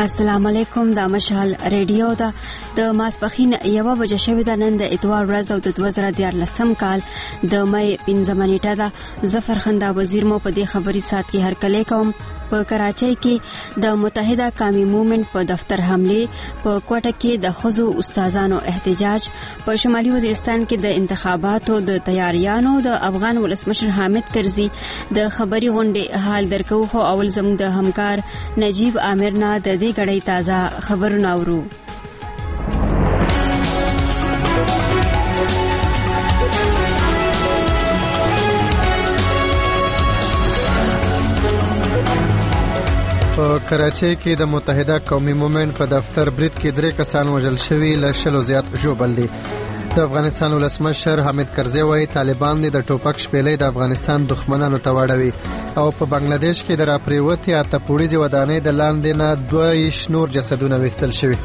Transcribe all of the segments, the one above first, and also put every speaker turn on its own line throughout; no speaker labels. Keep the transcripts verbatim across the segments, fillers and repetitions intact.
السلام علیکم. د مشعل ریډیو دا د ماسپخین یو بجې شوې ده. نن د اتوار ورځ او د دوه زره دیارلسم کال د مې پنځمه نیټه ده. ظفر خندا وزیر مو په دې خبري سات کې هرکلی کوم. په کراچۍ کې د متحده قومي موومنت په دفتر حمله، په کوټه کې د خزو استادانو احتجاج، په شمالي وزیرستان کې د انتخاباتو د تیاریانو، د افغان ولسمشر حامد کرزي د خبري غونډې حال درکو. خو اول زموږ د همکار نجیب عامر نه د دې غړې تازه خبرونه اورو.
په کراچۍ کې د متحده قومي موومنت په دفتر برید کې درې کسان وژل شوي، له شلو زیات ژوبل دي. د افغانستان ولسمشر حامد کرزي وايي طالبان د ټوپک شپېلې د افغانستان دښمنانو ته واړوي. او په بنگلاديش کې د راپریوتي اته پوړیزې ودانۍ د لاندې نه دوه نور جسدونه وستل شوي.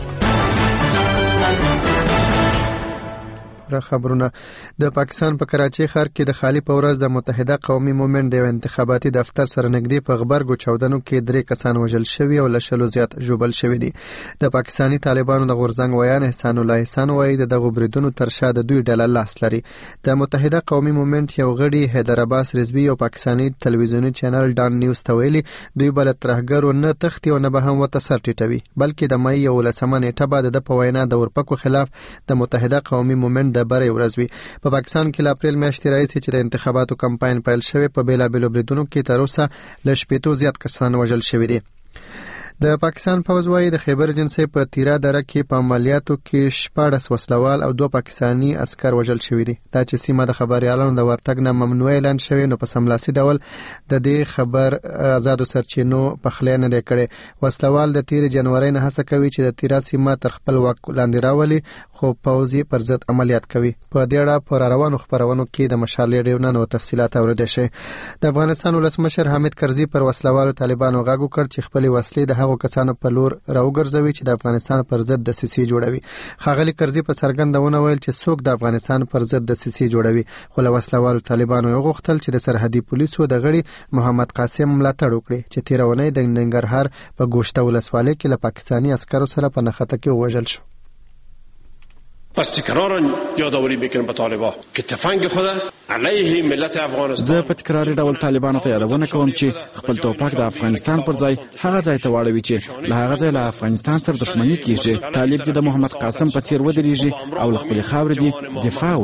خبرونه د پاکستان په کراچۍ ښار کې د خالی په ورځ د متحده قومي موومنت د انتخاباتي دفتر سره نږدې په غبرګو چاودنو کې درې کسان وژل شوي او له شلو زیات ژوبل شوي دي. د پاکستاني طالبانو د غورځنګ ویان احسان الله احسان وایي د دغو بریدونو تر شا د دوی ډله لاس لري. د متحده قومي موومنت یو غړي حیدر عباس رضوی او پاکستاني تلویزیونی چینل ډان نیوز ته ویلي دوی بل ترهګرو نه تختی او نه به هم وته سر ټیټوي، بلکې د مې یو لسمه نیټه بعد د په وینا د ورپکو خلاف د متحده قومي موومنت بری ورځ وي. په پاکستان کې ل اپریل میاشتې راځي چې د انتخاباتو کمپاین پیل شوی. په بیلابیلو بریدونو کې تر اوسه ل شپږ زیات کسان وژل شوي دي. د پاکستان فوج وايي د خیبر جنسي په تیرا دره کې په عملیاتو کې شپاړس وسلوال او دوه پاکستانی عسكر وژل شوي دي. دا چې سیمه د خبريالانو د ورتګ نه ممنوع اعلان شوی، نو په سملاسي ډول د دې خبر آزادو سرچینو په خله نه دی کړي. وسلوال د تیر جنوري نه هڅه کوي چې د تیرا سیمه تر خپل واک لاندې راولي، خو پوځي پر ضد عملیات کوي. په دې اړه پر روانو خبرونو کې د مشال ریډیو نو تفصيلات اوریدل شي. د افغانستان ولسمشر حامد کرزي پر وسلوالو طالبانو غاګو کړ چې خپل وسلې د هغو کسانو په لور راوګرځوي چې د افغانستان پر ضد د سیسي جوړوي. خاغلی کرزي په څرګندونه ویل چې څوک د افغانستان پر ضد د سیسي جوړوي. خو له وسلوالو طالبانو غوښتل چې د سرحدي پولیسو د غړي محمد قاسم ملاتړ وکړي چې تیرونه د ننګرهار په ګوشته ولسوالۍ کې له پاکستانی عسکرو سره په نښته کې وژل شو.
پس تکرارا یادآوری میکنم به طالبان که تفنگ خود علیه ملت افغانستان.
زه په تکراري ډول طالبانو ته یادونه کوم چې خپل توپک د افغانستان پر ځای هغه ځای ته واړوي چې له هغه ځای له افغانستان سره دښمني کیږي. طالب د محمد قاسم په څیر ودرېږي او خپل خاورې دی دفاع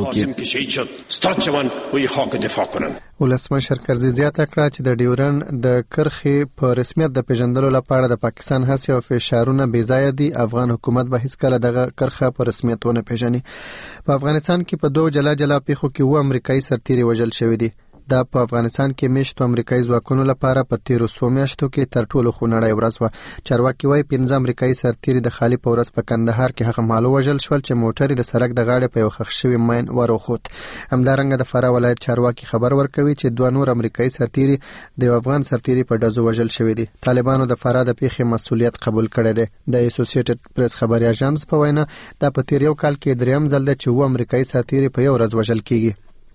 وکړي.
ولسمشر کرزي زیاته کړه چې د ډیورن د کرخې په رسمیت د پیژندلو لپاره د پاکستان هڅې او فشارونه بې ځایه دي. افغان حکومت به هیڅ کله دغه کرخه په رسمیت ونه پیژني. په افغانستان کې په دوه جلا جلا پیښو کې و امریکایي سرتیري وژل شوي دي. دا په افغانستان کې میشتو امریکایي ځواکونو لپاره په تیرو څو میاشتو کې تر ټولو خونړۍ ورځ وه. چارواکي وايي پنځه امریکایي سرتیري د خالي په ورځ په کندهار کې هغه مهال وژل شول چې موټر د سړک د غاړې په یو ښخ شوي ماین وروخوت. همدارنګه د فراه ولایت چارواکي خبر ورکوي چې دوه نور امریکایي سرتیري د افغان سرتیري په ډزو وژل شوي دي. طالبانو د فراه د پیښې مسؤلیت قبول کړی دی. د اسوسییټډ پریس خبري اژانس په وینا دا په تیر یو کال کې دریم ځل دی چې و امریکایي سرتیري په یو ورځ وژل کیږي.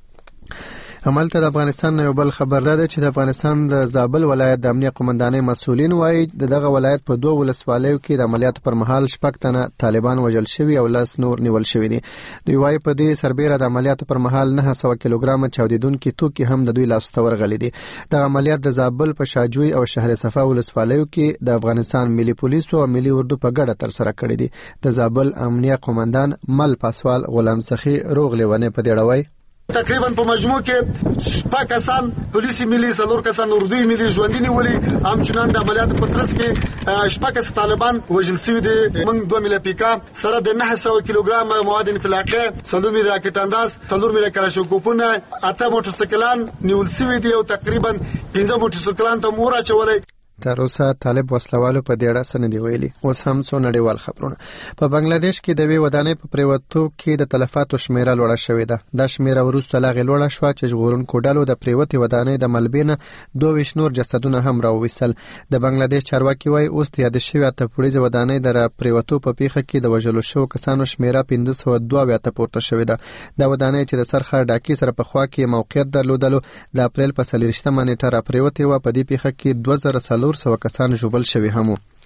همالته د افغانستان یو بل خبر ده چې د افغانستان د زابل ولایت د امنیه قومندانۍ مسؤلین وایي د دغه ولایت په دوه ولسوالیو کې د عملیاتو پر مهال شپږ تنه طالبان وژل شوي او لس نور نیول شوي دي. دوی وایي په دې سربیره د عملیاتو پر مهال نه سوه کیلوګرامه چاودیدونکي توکي هم د دوی لاسته ورغلي دي. دغه عملیات د زابل په شاجوی او شهر صفا ولسوالیو کې د افغانستان ملي پولیسو او ملي اردو په ګډه ترسره کړي دي. د زابل امنیه قومندان مل پاسوال غلام سخی روغ لیونه په دې اړه
تقریبا په مجموع کې شپږ کسان پولیسي ملي څلور کسان اردوي ملي ژوندۍ نیولي. همچنان د عملیاتو په ترڅ کې شپږ کس طالبان وژل شوي دي. موږ دوه ملي پیکا سره د نه سوه کیلوګرام مواد انفلاقه، څلور ملي راکټ انداز، څلور ملي کلاشینکوفونه، اته موټرسایکلان نیول شوي دي او تقریبا پنځه موټرسایکلان ته مور اچولې.
تر اوسه طالب وسلوالو په دې اړه څه نه دي ویلي. اوس هم څو نړیوال خبرونه. په بنگلاديش کې د وی ودانۍ په پریوتو کې د تلفاتو شمیره لوړه شوې ده. دا شمیره وروسته لا غي لوړه شو چې ژغورونکو ډلو د پریوتي ودانۍ د ملبینه دوه نور جسدونه هم راوویسل. د بنگلاديش چارواکي وايي اوس د یاد شوی ته پولیس ودانۍ د پریوتو په پیخه کې د وژلو شو کسانو شمیره پنځه سوه دوه ته پورته شوې ده. د ودانۍ چې د سرخه ډاکی سره په خوا کې موقعیت درلودلو د اپریل په څلوېښتمه نیټه را پریوتي و. په دې پیخه کې دوه زره څلور سوه کسان ژوبل شوي هم.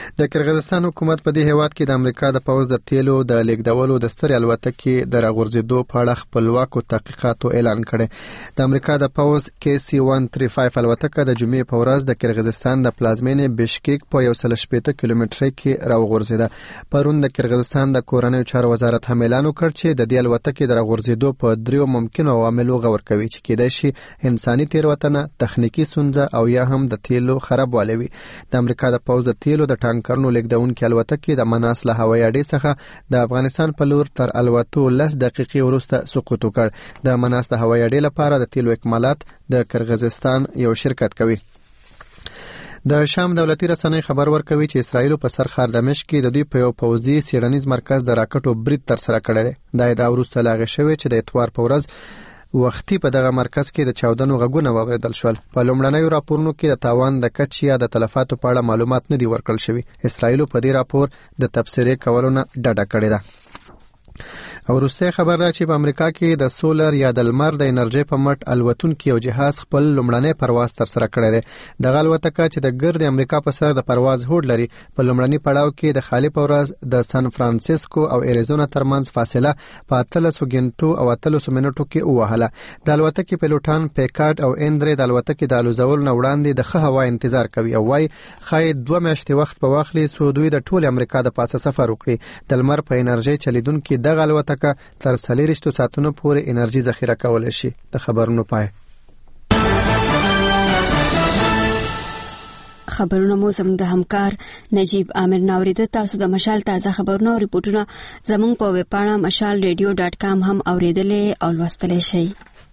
د کرغزستان حکومت په دې هیواد کې د امریکا د پوځ د تیلو د لیږدولو د سترې الوتکې د راغورځېدو په اړه خپلواکو تحقیقاتو اعلان کړی. د امریکا د پوځ کې سی یک سل پنځه الوتکه د جمعې په ورځ د کرغزستان د پلازمینې بشکیک په یو سل شپېته کیلومترۍ کې راغورځېده. پرون د کرغزستان د کورنیو چارو وزارت هم اعلان وکړ چې د دې الوتکې د راغورځېدو په دریو ممکنو عواملو غور کوي چې کېدای شي انساني تېروتنه، تخنیکي ستونزه او یا هم د تیلو خرابوالی وي. د امریکا د پوځ د تیلو د ټانکرونو لیږدونکې الوتکې د مناس له هوایي اډې څخه د افغانستان په لور تر الوتو لس دقیقې وروسته سقوط وکړ. د مناس د هوایي اډې لپاره د تیلو اکمالات د کرغزستان یو شرکت کوي. د شام دولتي رسنۍ خبر ورکوي چې اسرائیل په سر ښار دمشق کې د دوی په یو پوځي څېړنیز مرکز د راکټو برید ترسره کړی دی. دا ادعا وروسته لا هغې شوې چې د اتوار په ورځ وختي په دغه مرکز کې د چاودنو غږونه واوریدل شول. په لومړنیو راپورونو کې د تاوان د کچې یا د تلفاتو په اړه معلومات نه دي ورکړل شوي. اسرائیل په دې راپور د تبصرې کولو نه ډډه کړې ده. او وروستی خبر ده چې په امریکا کې د سولر یا د لمر د انرژي په مټ الوتونکي یو جهاز خپل لومړنی پرواز ترسره کړی دی. دغه الوتکه چې د ګرد امریکا په سر د پرواز هوډ لري په لومړني پړاو کې د خالي په ورځ د سان فرانسیسکو او اریزونا ترمنځ فاصله په اتلسو غنټو او اتلسو منټو کې ووهله. د الوتکې پیلوټان پیکارډ او اندرې د الوتکې د الوزولو نه وړاندې د ښه هوا انتظار کوي او وايي ښایي دوه میاشتې وخت په واخلي څو دوی د ټول امریکا د پاسه سفر وکړي. د لمر په انرژي چلیدونکي دغه الوتکه تر څلېرویشتو ساعتونو پورې انرژي ذخیره کولی شي. د خبرونو پای.
خبرونه مو زموږ د همکار نجیب عامر ناوریده. تاسو د مشال تازه خبرونه او ریپورتونه زموږ په ویب پاڼه مشال ریډیو ډاټ کام هم اوریدلې او لوستلی شئ.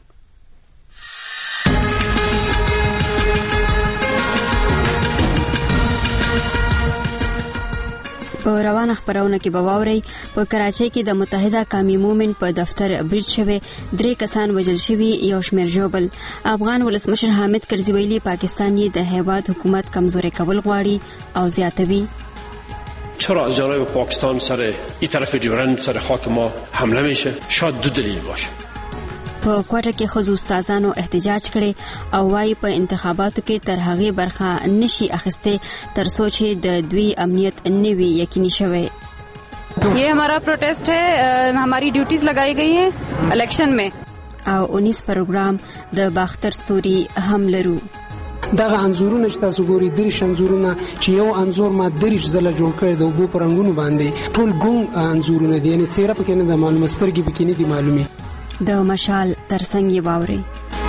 په روانه خبرونه کې به واورئ په کراچۍ کې د متحده قومي مومنټ په دفتر برید شوی، درې کسان وژل شوي، یو شمېر ژوبل. افغان ولسمشر حامد کرزي ویلي پاکستان یې د هیواد حکومت کمزوری کول غواړي او زیاتوي.
چرا از جانب پاکستان سر این طرف دیورند سر خاک ما حمله میشه؟ شاید دو دلیل باشه.
په کوټه کې ښځو استادانو احتجاج کړي او وايي په انتخاباتو کې تر هغې برخه نشي اخیستې تر څو چې د دوی امنیت نه وي یقیني شوی.
ये हमारा प्रोटेस्ट है, हमारी ड्यूटीज लगाई गई हैं इलेक्शन में.
او اونیس پروګرام د باختر ستوري هم لرو.
دغه انزورونه چې تاسو ګوري دریش انزورونه چې یو انزور ما دریش زله جوړ کړی د اوبو پرنګونو باندې ټول ګون انزورونه دي، یعنی څیره پکې نه د معلومه سترګې پکې نه دي معلومي.
د مشال ترڅنګ یې واوري.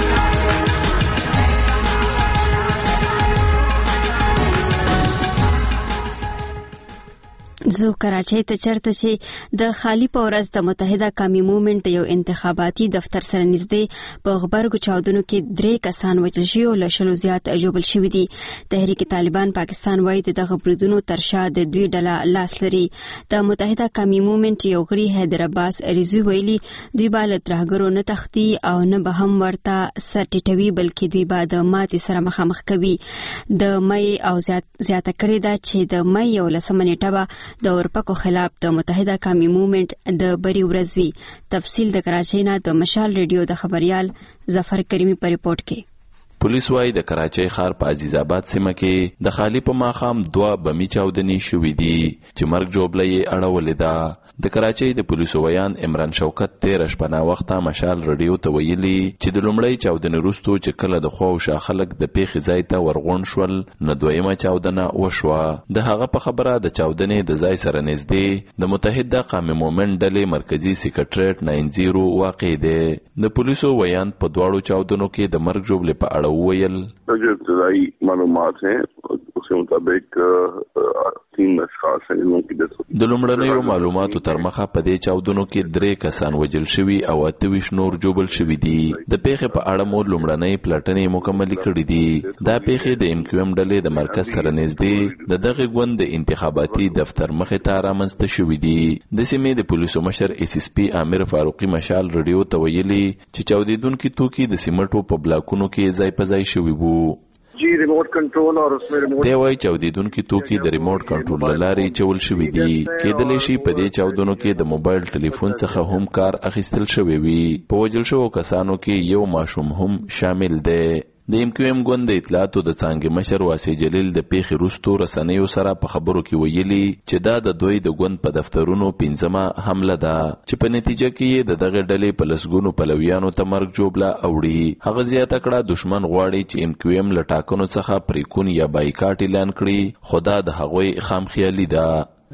زو کراچۍ ته چرته چې د خالی په ورځ د متحده قومي مومنټ د یو انتخاباتي دفتر سره نږدې په غبرګو چاودنو کې درې کسان وژل شوي او له شلو زیات ژوبل شوي دي. تحریک طالبان پاکستان وایي د دغه بریدونو تر شا د دوی ډله لاس لري. د متحده قومي مومنټ یو غړي حیدر عباس رضوي ویلي دوی به له ترهګرو نه تښتي او نه به هم ورته سر ټیټوي بلکې دوی به د ماتې سره مخامخ کوي. د مې او زیاته کړې ده چې د مې یولسمه نیټه به د اورپکو خلاف د متحده قومي مومنټ د بری ورځ وي. تفصیل د کراچۍ نه د مشال ریډیو د خبريال ظفر کریمی په ریپورت کې.
پولیس وايي د کراچۍ ښار په عزیز آباد سیمه کې د خالی په ماښام دوه بمي چاودنې شوې دي چې مرګ جوړه یې اړولې ده. د کراچۍ د پولیسو ویان عمران شوکت تیر شپه وخته مشال رادیو ته ویلي چې د لومړی چاودنې وروسته چې کله د خو او شا خلک د پیښې ځای ته ورغون شول نو دویمه چاودنه وشوه. د هغه په خبره د چاودنې د ځای سره نږدې د متحده قومي مومنټ ډلې مرکزی سیکریټریټ ناینزیرو واقع دی. د پولیسو ویان په دواړو چاودنو کې د مرګ جوړې په اړه ویل
جو ابتدائی معلومات ہیں اس کے مطابق تین اشخاص ہیں جنہوں کی ڈیتھ ہوئی.
د لومړنیو معلوماتو تر مخه په دې چاودنو کې درې کسان وژل شوي او اته ویشت نور ژوبل شوي دي. د پیښې په اړه مو لومړنۍ پلټنې مکملې کړې دي. دا پیښې د ام کیو ام ډلې د مرکز سره نږدې د دغه ګوند د انتخاباتي دفتر مخې ته رامنځته شوي دي. د سیمې د پولیسو مشر ایس ایس پی عامر فاروقي مشال رادیو ته ویلي چې چاودیدونکي توکي د سیمټو په بلاکونو کې ځای په ځای شوي وو.
جی ریموټ کنټرول او اس میں ریموټ
دی وای چاودیدونکي توکي د ریموټ کنټرول لارې چول شوي دي. کېدلی شي په دې چاودنو کې د موبایل ټلیفون څخه هم کار اخیستل شوی وي. په وژل شوو کسانو کې یو ماشوم هم شامل دی. د ایم کیو ایم ګوند د اطلاعاتو د څانګې مشر واسع جلیل د پیښې وروسته رسنیو سره په خبرو کې ویلي چې دا د دوی د ګوند په دفترونو پنځمه حمله ده چې په نتیجه کې د دغه ډلې په لسګونو پلویانو ته مرګ جوړه اوړي. هغه زیاته کړه دشمن غواړي چې ایم کیو ایم له ټاکنو څخه پریکون یا بایکاټ اعلان کړي، خو دا د هغوی خامخیالي ده.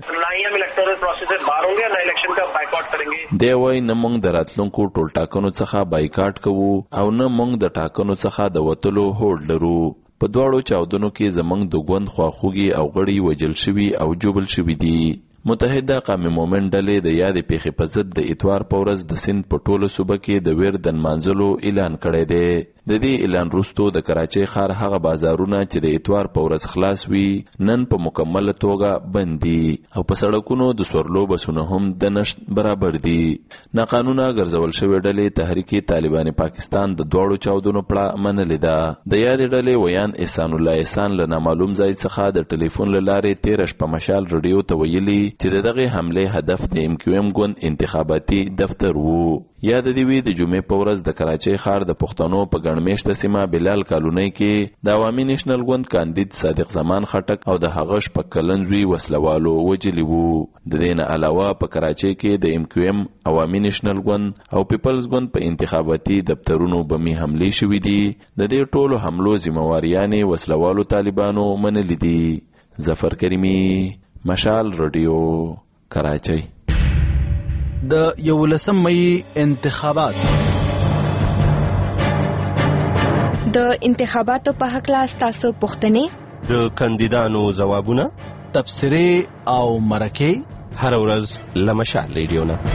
دی وایي نه موږ د راتلونکو ټول ټاکنو څخه بایکاټ کوو او نه موږ د ټاکنو څخه د وتلو هوډ لرو. په دواړو چاودنو کې زموږ د ګوند خواخوږي او غړي وژل شوي او جوبل شوي دي. متحده قومي مومنټ ډلې د یادې پیښې په ضد د اتوار په ورځ د سند په ټولو صوبه کې د ویر د نمانځلو اعلان کړی دی. د دې اعلان وروسته د کراچۍ ښار هغه بازارونه چې د اتوار په ورځ خلاص وي نن په مکمله توګه بند دي او په سړکونو د سورلو بسونه هم د نشت برابر دي. ناقانونه ګرځول شوې ډلې تحریک طالبان پاکستان د دواړو چاودنو پړه منلې ده. د یادې ډلې ویان احسان الله احسان له نامعلوم ځای څخه د ټلیفون له لارې تېره شپه مشال رادیو ته ویلي چې د دغې حملې هدف د ایم کیو ایم ګوند انتخاباتي دفتر وو. یاد دی وی د جمعې په ورځ د کراچۍ ښار د پښتنو په ګڼمېشته سیمه بلال کالونۍ کې د عوامي نېشنل ګوند کاندید صادق زمان خټک او د هغه شپږ کلن زوی وسلوالو وژلي وو. د دې نه علاوه په کراچۍ کې د ایم کیو ایم، عوامي نېشنل ګوند او پیپلز ګوند په انتخاباتي دفترونو بمي حملې شوې دي. د دې ټولو حملو ذمہواریانې وسلوالو طالبانو منلې دي. ظفر کریمي، مشال رادیو، کراچۍ.
د یولسم مئی انتخابات
د انتخاباتو په حق لا تاسو پوښتنې،
د کاندیدانو ځوابونه،
تبصرې او مرکې
هر ورځ له مشال ریډیو نه.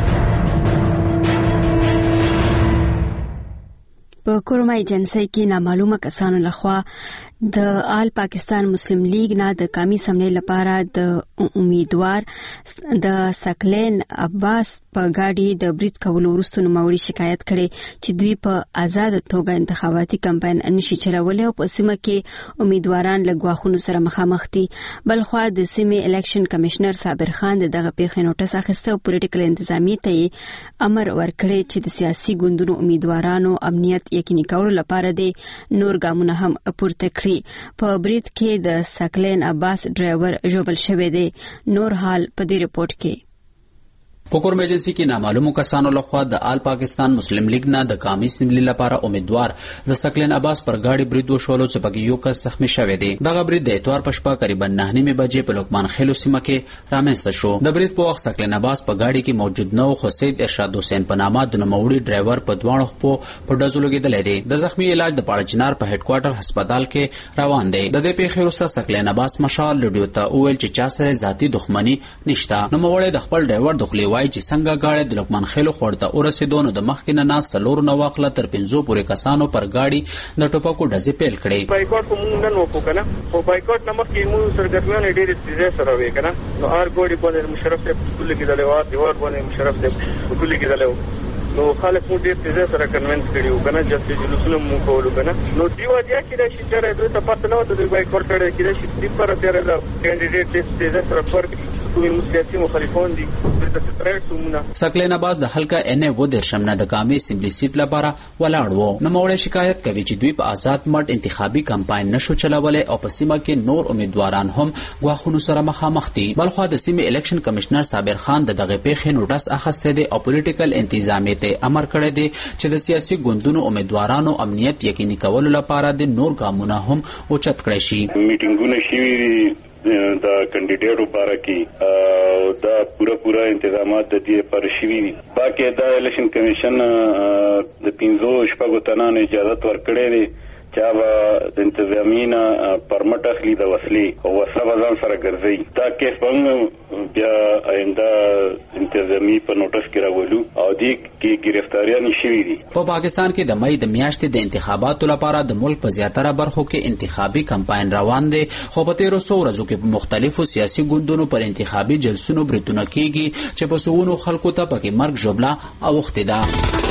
په کورما ایجنسی کې نامعلومه کسانو لخوا د آل پاکستان مسلم لیگ نه د قومي سمنې لپاره د امیدوار د سکلین عباس په گاډي د برید کولو وروسته نوموړي شکایت کړي چې دوی په آزاد توګه انتخاباتي کمپاین نشي چلولای او په سیمه کې امیدواران له ګواښونو سره مخامخ دي. بلخوا د سیمې الیکشن کمشنر صابر خان دغه پیښې نوټس اخیسته او پولیټیکل انتظامیه ته امر ورکړي چې د سیاسي ګوندونو امیدوارانو امنیت یقیني کولو لپاره د نور ګامونه هم پورته کړي. په برید کې د سکلین عباس ډرایور ژوبل شوی دی. نور حال په دې رپورت کې.
په کورما ایجنسی کې نامعلومو کسانو لخوا د آل پاکستان مسلم لیگ نه د قومي اسمبلی لپاره امیدوار د سکلین عباس پر گاډي برید وشولو چې پکې یو کس زخمی شوی دی. دغه برید د اتوار په شپه تقریبا نه نیمه بجې په لوکمان خیلو سیمه کې رامنځته شو. د برید په وخت سکلین عباس په گاډي کې موجود نه و، خو سید ارشاد حسین په نامه د نوموړي ډرایور په دواړو خپو په ډزو لګېدلی دی. د زخمی علاج د پاړه چنار په هډ کوارټر هسپتال کې روان دی. د دې پیښې وروسته سکلین عباس مشال رادیو ته وویل چې چا سره ذاتي دښمني نشته. نوموړی د خپل ډرایور د خولې وایي چې څنګه گاډي د لوکمان خیلو خور ته ورسېدو نو د مخکې نه ناست څلورو نه واخله تر پنځو پورې کسانو پر گاډي د ټوپکو ډزې پیل کړې.
بایکاټ خو موږ نن وکړو که نه، خو بایکاټ نه مخکې موږ سرګرمیانې ډېرې څیزې سره وې که نه، نو هر ګوډي باندې مشرف صاحب په ټول لګېدلی و، هر دیوال باندې مشرف صاحب په ټول لګېدلی و، نو خلک موږ ډېر څیزې سره کنوینس کړي وو که نه، جلسې جلوسونه موږ کولو که نه. نو دې وجه کېدای شي چې دوی ته پته نه وه د دوی بایکاټ کړی، کېدای شي دې لپاره تېره ده کینډیډیټ ډېر څیزې سره فرق کومې سیاسي مخالفان دي.
سکلین عباس د حلقه ان و درشم نه د قومي اسمبلی سیټ لپاره ولاړ وو. نوموړی شکایت کوي چې دوی په آزاد مټ انتخابي کمپاین نشو چلولای او په سیمه کې نور امیدواران هم ګواښونو سره مخامخ دي. بلخوا د سیمې الیکشن کمشنر صابر خان د دغه پیښې نوټس اخیستی دی او پولیټیکل انتظامیه ته امر کړی دی چې د سیاسي ګوندونو امیدوارانو امنیت یقیني کولو لپاره د نور ګامونه هم اوچت کړی شي.
میټینګونه شوي د کینډیډیټو لپاره کې دا پورا پورا انتظامات د دې پر شوي دي. باقي دا الیکشن کمیشن د پنځو شپږو تنانو اجازه ورکړې ده چې به د انتظامینا پرمټ اخلي د وسلې او وسله به ځان سره ګرځي. دا کیس به بیا آینده انتظامی په نوټس کې راولو او دې کې گرفتاریان شوي دي.
په پاکستان کې د مئی د میاشتې د انتخاباتو لپاره د ملک په زیاتره برخو کې انتخابي کمپاین روان دی، خو په تیرو څو ورځو کې په مختلفو سیاسي ګوندونو پر انتخابي جلسونو بریتونه کېږي چې په سوونو خلکو ته پکې مرګ ژوبله اوښتې ده.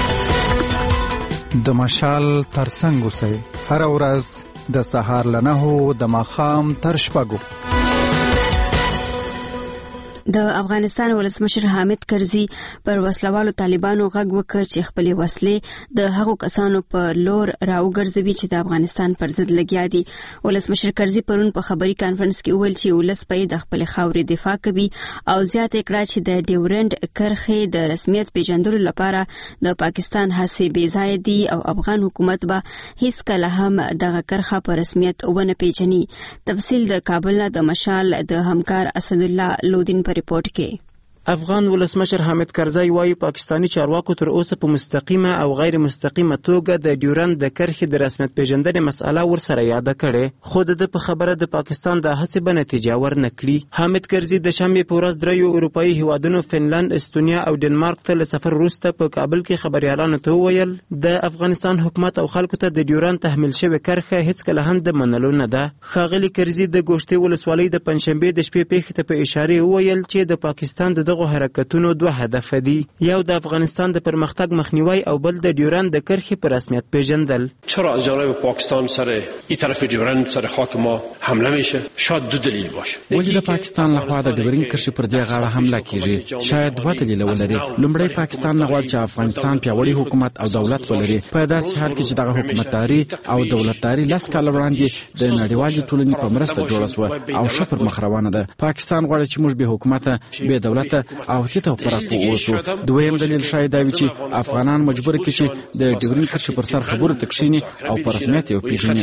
د مشال ترڅنګ اوسئ هر ورځ د سهار له نهو د ماښام تر شپږو.
د افغانستان ولسمشر حامد کرزي پر وسلوالو طالبانو غږ وکړ چې خپلې وسلې د هغو کسانو په لور راوګرځوي چې د افغانستان پر ضد لګیا دي. ولسمشر کرزي پرون په خبري کانفرنس کې وویل چې ولس به د خپل خاورې دفاع کوي او زیاته کړه چې د ډیورنډ کرښې د رسمیت پیژندلو لپاره د پاکستان هڅې بې ځایه دي او افغان حکومت به هیڅ کله هم دغه کرښه په رسمیت ونه پیژني. تفصیل د کابل نه د مشال د همکار اسد الله لودین په ریپورت کې.
افغان ولسمشر حامد کرزي وايي پاکستاني چارواکو تر اوسه په مستقیمه او غیر مستقیمه توګه د ډیورنډ د کرښې د رسمیت پیژندنې مسأله ورسره یاده کړې، خو د په خبره د پاکستان د هڅې به نتیجه ورنکړي. حامد کرزي د شنبې په ورځ دریو اروپایي هیوادونو فنلند، استونیا او ډنمارک ته له سفر وروسته په کابل کې خبريالانو ته وویل د افغانستان حکومت او خلکو ته د ډیورنډ تحمیل شوې کرښه هیڅ کله هم د منلو نه ده. ښاغلي کرزي د ګوشتې ولسوالۍ د پنځشنبې د شپې پیښې ته په اشاره وویل چې د پاکستان د دغو حرکتونو دوه هدف دي، یو د افغانستان د پرمختګ مخنیوي او بل د ډیورنډ د کرښې په رسمیت پیژندل.
چرا از جانب پاکستان سر این طرف ډیورنډ سر خاک ما حمله میشه؟ شاید دو دلیل باشه.
ولې د پاکستان لخوا د ډیورنډ کرښې پر دې غاړه حمله کیږي؟ شاید دوه دلیل ولري. لومړی پاکستان نه غواړي چې افغانستان پیاوړی حکومت او دولت ولري، په داسې حال کې چې دغه حکومتداري او دولتداري لس کاله وړاندې د نړیوالې ټولنې په مرسته جوړه شوه او ښه پر مخ روانه ده. پاکستان غواړي چې موږ به حکومت به دولت او ټیټه پراخ اوسو. دویم دلیل شاید دا وي چې افغانان مجبور کړي چې د ډیورنډ کرښې پر سر خبرو ته کښیني او په رسمیت یې وپېژني.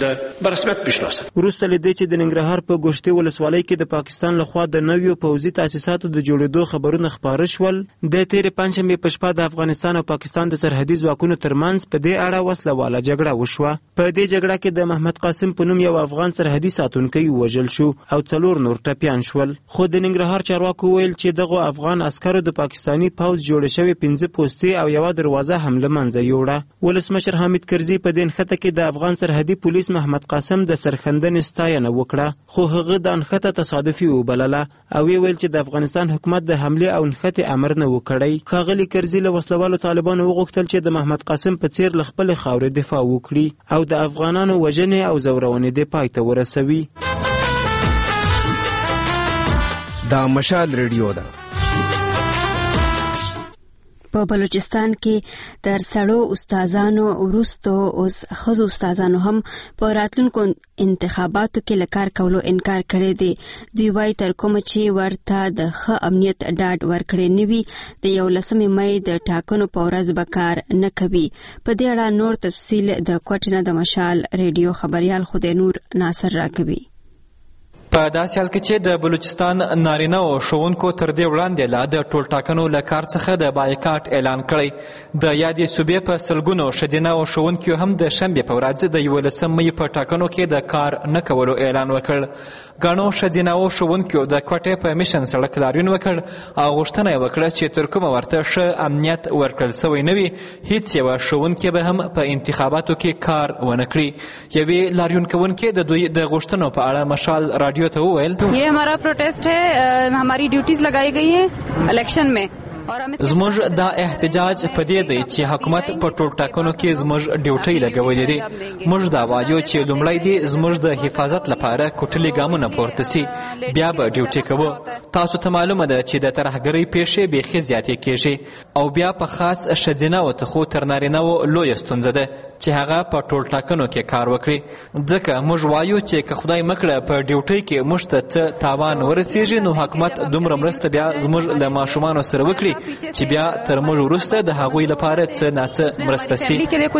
وروسته له دې چې د ننګرهار په ګوشتې ولسوالۍ کې د پاکستان لخوا د نویو پوځي تاسیساتو د جوړېدو خبرونه خپاره شول، د تېرې پنجشنبې په شپه د افغانستان او پاکستان د سرحدي ځواکونو ترمنځ په دې اړه وسله واله جګړه وشوه. په دې جګړه کې د محمد قاسم په نوم یو افغان سرحدي ساتونکی ووژل شو او څلور نور ټپیان شول. خو د ننګرهار چارواکو ویل چې دغه افغان عسکرو د پاکستاني پوځ جوړ شوی پنځه پوستې او یو دروازه هم له منځه یوړه. ولسمشر حامد کرزي په دې نښته کې د افغان سرحدي پولیس محمد قاسم د سرښندنې ستاینه وکړه، خو هغه د نښته تصادفي وبلله او ویل چې د افغانستان حکومت د حمله او نښتې امر نه وکړي. ښاغلي کرزي له وسلوالو طالبانو وغوښتل چې د محمد قاسم په څیر له خپل خاورې دفاع وکړي او د افغانانو وژنې او زورونې د پای ته ورسوي.
دا مشال ریډیو ده.
په بلوچستان کې تر سړو استادانو وروسته اوس ښځو استادانو هم په راتلونکو انتخاباتو کې له کار کولو انکار کړی دی. دوی وایي تر کومه چې ورته د ښه امنیت ډاډ ورکړی نه وي د یولسمې مۍ د ټاکنو په ورځ به کار نه کوي. په دې اړه نور تفصیل د کوټې نه د مشال ریډیو خبریال خدای نور ناصر راکوي.
په داسې حال کې چې د بلوچستان نارینه او ښوونکو تر دې وړاندې لا د ټولټاکنو له کار څخه د بایکاټ اعلان کړی. د یادې صوبې په سلګونو ښځینه او ښوونکیو هم د شنبې په ورځ د یولسم مۍ په ټاکنو کې د کار نه کولو اعلان وکړ. ګڼو ښځینه او ښوونکیو د کوټې په میشن سړک لاریون وکړ او غوښتنه یې وکړه چې تر کومه ورته ښه امنیت ورکړل سوی نه وي هیڅ یوه ښوونکې به هم په انتخاباتو کې کار ونه کړي. یوې لاریون کوونکې د دوی د غوښتنو په اړه مشال راډیو ته وویل
ये हमारा प्रोटेस्ट है, हमारी ड्यूटीज लगाई गई हैं इलेक्शन में.
زموږ دا احتجاج په دې دی چې حکومت په ټول ټاکنو کې زموږ ډیوټۍ لګولې دي. موږ دا وایو چې لومړی دی زموږ د حفاظت لپاره کوټلي ګامونه پورته سي، بیا به ډیوټۍ کوو. تاسو ته معلومه ده چې د ترهګرۍ پیښې بیخي زیاتې کېږي او بیا په خاص ښځینهو ته خو تر نارینهو لویه ستونزه ده چې هغه په ټول ټاکنو کې کار وکړي. ځکه موږ وایو چې که خدای مکړه په ډیوټۍ کې موږ ته څه تاوان ورسیږي نو حکومت دومره مرسته بیا زموږ له ماشومانو سره وکړي چې بیا تر موږ وروسته د هغوی لپاره څه ناڅه مرسته سي.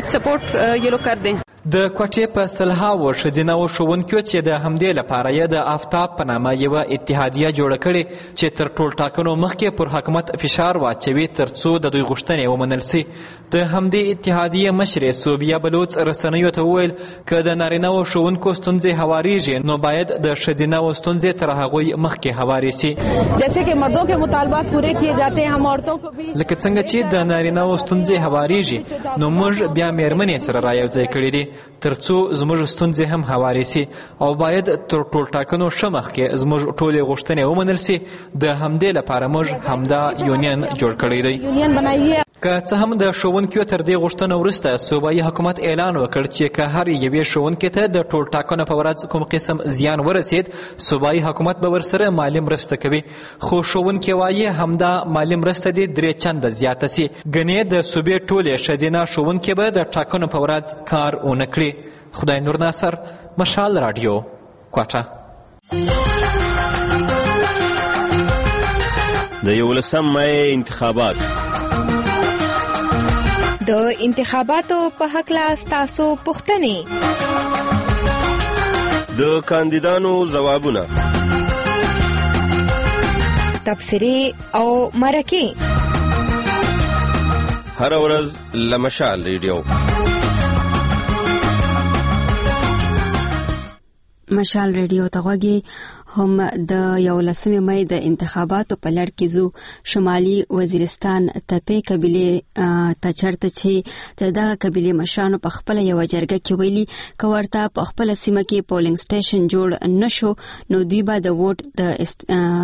د کوټې په سلهاوو ښځینهو ښوونکیو چې د همدې لپاره یې د آفتاب په نامه یوه اتحادیه جوړه کړې چې تر ټول ټاکنو مخکې پر حکومت فشار واچوي تر څو د دوی غوښتنې ومنل سي. د همدې اتحادیې مشرې صوبیه بلوڅ رسنیو ته وویل که د نارینهو ښوونکو ستونزې هواریږي نو باید د ښځینهو ستونزې تر هغوی مخکې هوارې سي. لکه څنګه چې د نارینهو ستونزې هواریږي نو موږ بیا میرمنې سره رایوځای کړي دي تر څو زموږ ستونزې هم هوارې سي او باید تر ټول ټاکنو ښه مخکې زموږ ټولې غوښتنې ومنل سي. د همدې لپاره موږ همدا یونین جوړ کړی دی. که څه هم د ښوونکیو تر دې غوښتنه وروسته صوبایي حکومت اعلان وکړ چې که هر یوې ښوونکي ته د ټول ټاکنو په ورځ کوم قسم زیان ورسید صوبایي حکومت به ورسره مالي مرسته کوي، خو ښوونکي وایي همدا مالي مرسته دې درې چنده زیاته سي، ګنې د صوبې ټولې ښځینه ښوونکي به د ټاکنو په ورځ کار ونه کړي. خدای نور ناصر، مشال راډیو، کوټه.
د یولسم مای انتخابات
د انتخاباتو په هکله ستاسو پوښتنې،
د کاندیدانو ځوابونه،
تبصرې او مرکې
هر ورځ له مشال ریډیو.
مشال ریډیو ته غوږی هم د یولسمې مې د انتخاباتو په لړ کې زو شمالي وزیرستان تپې قبيله ته چرته چې دغه قبيله مشانو په خپل یو جرګه کې ویلي کورته په خپل سیمه کې پولینګ سټیشن جوړ نشو نو دوی به د ووټ د است...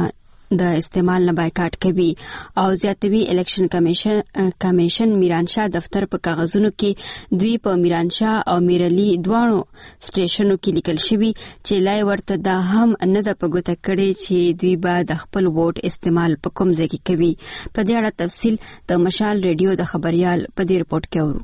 د استعمال نه بایکاټ کوي او زیاتوي. الیکشن کمیشن کمیشن میرانشاه دفتر په کاغذونو کې دوی په میرانشاه او میرلی دواړو سټیشنو کې لیکل شوی چې لای ورته دا هم نه د پګوته کړي چې دوی به د خپل ووټ استعمال په کوم ځای کې کوي. په دې اړه تفصیل د مشال ریډیو د خبريال په دې رپورت کې اورو.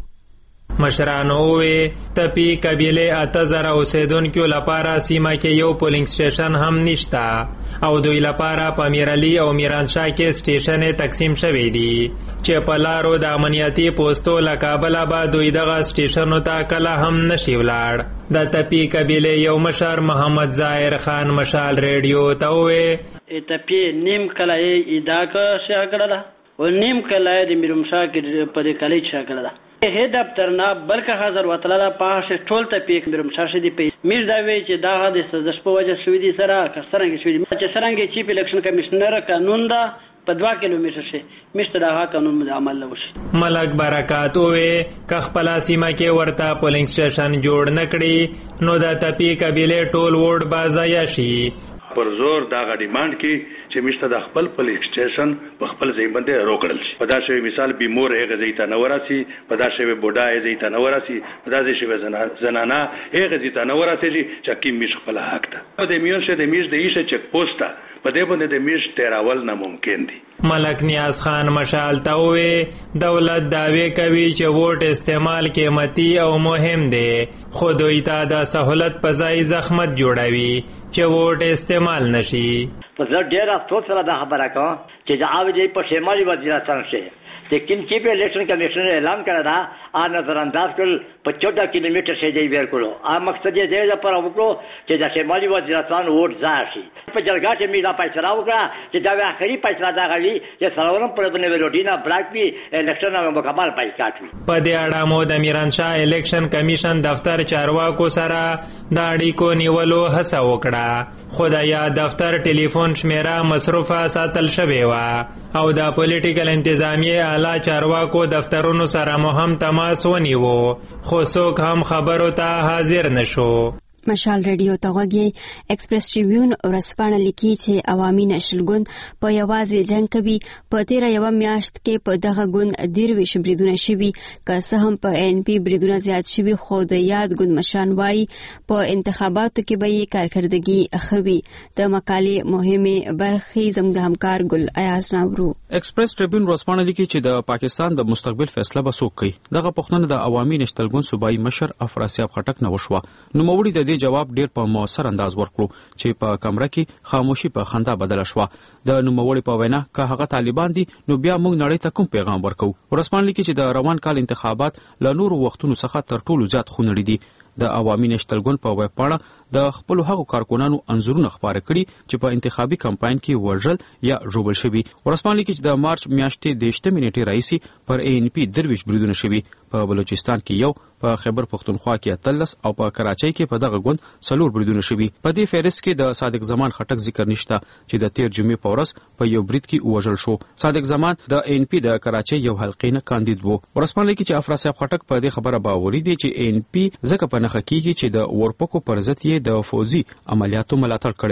مشرانو وی تپی قبیله اته زره اوسیدونکو لپاره سیمه کې یو پولینګ سټیشن هم نشتا او دوی لپاره په میرعلی او میرانشاه کې سټیشن تقسیم شوی دی چې په لارو د امنیتي پوسټو له کابله به دوی دغه سټیشنو ته کله هم نشي ولاړ. د تپی قبیله یو مشر محمد ظاهر خان مشال ریډیو ته وی
تپی نیم کله ایدا کا شاګړه او نیم کله د میرمشاه کې په کلی شاګړه هي دفتر نه بلکې حاضر وتلاله پاشه ټول ته پیک مرم شاشه دی په میر دا وی چې دا د سزا په وجه شوې دي سره کسرنګ شوې دي چې سرنګ چیف الیکشن کمشنر قانون دا په دوه کیلومتر شي مشته دا قانون مد عمل لوشي.
ملک برکات وې ک خپل سیمه کې ورته پولینګ سټیشن جوړ نکړي نو دا تپی قبيله ټول ووټ بازایا شي.
پر زور دا ډیماند کی چې مشته د خپل پولیس سټیشن په خپل ځای باندې روکړل شي. په دا شی مثال بیمور هغه ځای ته نوراسي، په دا شی بوډا هغه ځای ته نوراسي، په دا شی زنانه هغه ځای ته نوراسي چې کی مش خپل حق ده. د میون شه د میش د ایشه چک پوسټه په دې باندې د میش تیراول ناممکن دي.
ملک نیاز خان مشال ته وې دولت داوی کوي چې ووټ استعمال قیمتي او مهم دی، خو دوی ته د سہولت په ځای زحمت جوړوي چې ووټ استعمال نشي.
په زړه ډیر افسوس سره دا خبره کوم چې دا اوجې په شمالي وزیرستان شي لیکن چیف الیکشن کمیشن اعلان کړی دا ا نظر انداز کړل په چودہ کیلومتر شي دی ور کړو. ا مقصد یې دی پر وکړو چې د شمالي وزیرستان ووټ ځای شي. په جرګه کې میرا فیصله وکړه چې دا اخري فیصله دا غوي چې سلام پر بنه وروډینا بلاک وی الیکشن مکمل بایکاټ وي.
په دې اړه مو د میرانشاه الیکشن کمیشن دفتر چارواکو سره د اړیکو نیولو هڅه وکړه، خو دا یا دفتر ټلیفون شمیره مصروفه ساتل شوې و او د پولیټیکل انتظامیه اعلی چارواکو دفترونو سره مو هم تماس ونیو، خو څوک هم خبرو ته حاضر نشو.
مشال ریډیو ته غوږی ایکسپریس ټریبیون ورسپانه لیکي چې عوامي نشل ګوند په یوازې جنگ کوي. په تیر یو میاشت کې په دغه ګوند دیرویش بریدونه شوي، که څه هم په ان پی بریدونه زیات شوي، خو د یاد ګوند مشان وایي په انتخاباتو کې به یې کارکردګي خوي. د مقالې مهمه برخې زموږ د همکار ګل ایاز ناورو.
ایکسپریس ټریبیون ورسپانه لیکي چې د پاکستان د مستقبل فیصله به څوک کوي. دغه پښتنه د عوامي نشل ګوند صوبایي مشر افراسیاب خټک نه وشوه. نو موړي د جواب ډیر په موثر انداز ورکړو چې په کمره کې خاموشي په خندا بدله شوه. د نوموړي په وینا که هغه طالبان دي نو بیا موږ نړۍ ته کوم پیغام ورکو. ورسپانه لیکي چې د روان کال انتخابات له نورو وختونو څخه تر ټولو زیات خونړي دي. د عوامي نشل ګوند په ویب پاڼه د خپل هغو کارکونانو انځورونه خبره کړي چې په انتخابي کمپاین کې ورژل یا ژوبل شوي. ورسپانه لیکي چې د مارچ میاشتې د شپږ نیټې راځي پر ای ان پی درویش بریدونه شوي. په بلوچستان کې یو، په خیبر پختونخوا کې اتلس او په کراچۍ کې په دغه ګوند څلور بریدونه شوي. په دې فهرست کې د صادق زمان خټک ذکر نشته چې د تیر جمعې په ورځ په یو برید کې وژل شو. صادق زمان د ان پی د کراچۍ یو حلقې نه کاندید وو. ورسپانه لیکي چې افراسیاب خټک په دې خبره باوري دي چې ان پی ځکه په نخښه کېږي چې د ورپکو پر ضد یې د فوزي عملیاتو ملاتړ کړی وو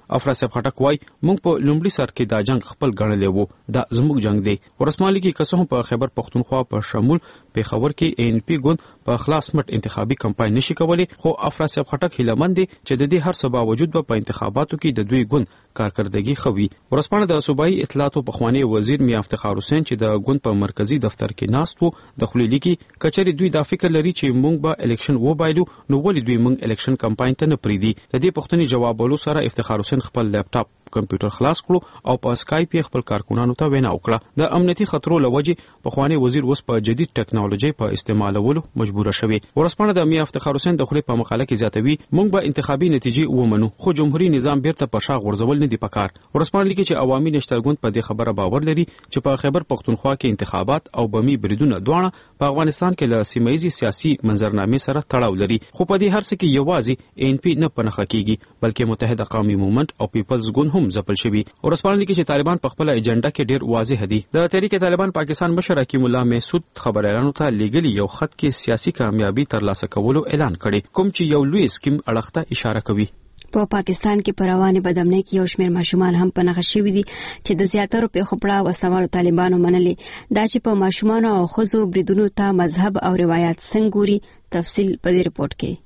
افراسیاب خټک وای موږ په لومړي سر کې دا جنگ خپل ګڼلې وو دا زموږ جنگ دی ورسمالي کې کسه هم په خیبر پختونخوا په شمول په خبر کې ان پی ګوند په خلاص مټ انتخابي کمپاین نشي کولی خو افراسیاب خټک هیلمند دي چې د دې هر څه باوجود په انتخاباتو کې د دوی ګوند کارکردګي خوي ورسپانه د صوبایي اطلاعاتو پخوانی وزیر میا افتخار حسین چې د ګوند په مرکزی دفتر کې ناست وو د خلیلی کې کچري دوی دا فکر لري چې موږ به الیکشن وبایلو نو ولې دوی موږ الیکشن کمپاین ته نه پریدي د دې پوښتنې جوابولو سره افتخار حسین خپل لپټاپ کمپیوټر خلاص کړو او په اسکایپ یې خپل کارکونانو ته وینا وکړه د امنیتي خطرو لوجې پخوانی وزیر اوس په جدید ټکنالوژي په استعمالولو مجبور شوی ورسپانه د میا افتخار حسین د خلی په مقاله کې زیاتوي موږ به انتخابي نتیجې ومنو خو جمهوریت نظام بیرته په شا غورځول نه دی پکار ورسپانه لیکي چې عوامي نشتل ګوند په دې خبره باور لري چې په خیبر پختونخوا کې انتخابات او بمی بریدونه دواړه په افغانستان کې له سیمایي سیاسي منظرنامې سره تړاو لري خو په دې هر څه کې یوازې ان پی نه پنهخه کیږي بلکې متحده قومي مومنت او پیپلز ګوند هم ځپل شوی ورسپانه لیکي چې طالبان په خپل ایجنډا کې ډیر واضح دي د تحریک طالبان پاکستان مشر حکیم الله محسود خبريالانو ته لیګلی یو خط کې سیاسي کامیابی ترلاسه کولو اعلان کړي کوم چې یو لوی سکیم اړخته اشاره کوي
په پا پاکستان کې پر روانې بدامنۍ کې یو شمېر ماشومان هم په نښه شوي دي چې د زیاترو پیښو پړه وسوالو طالبانو منلې دا چې په ماشومانو او ښځو بریدونو ته مذهب او روایت څنګه ګوري تفصیل په دې رپورت کې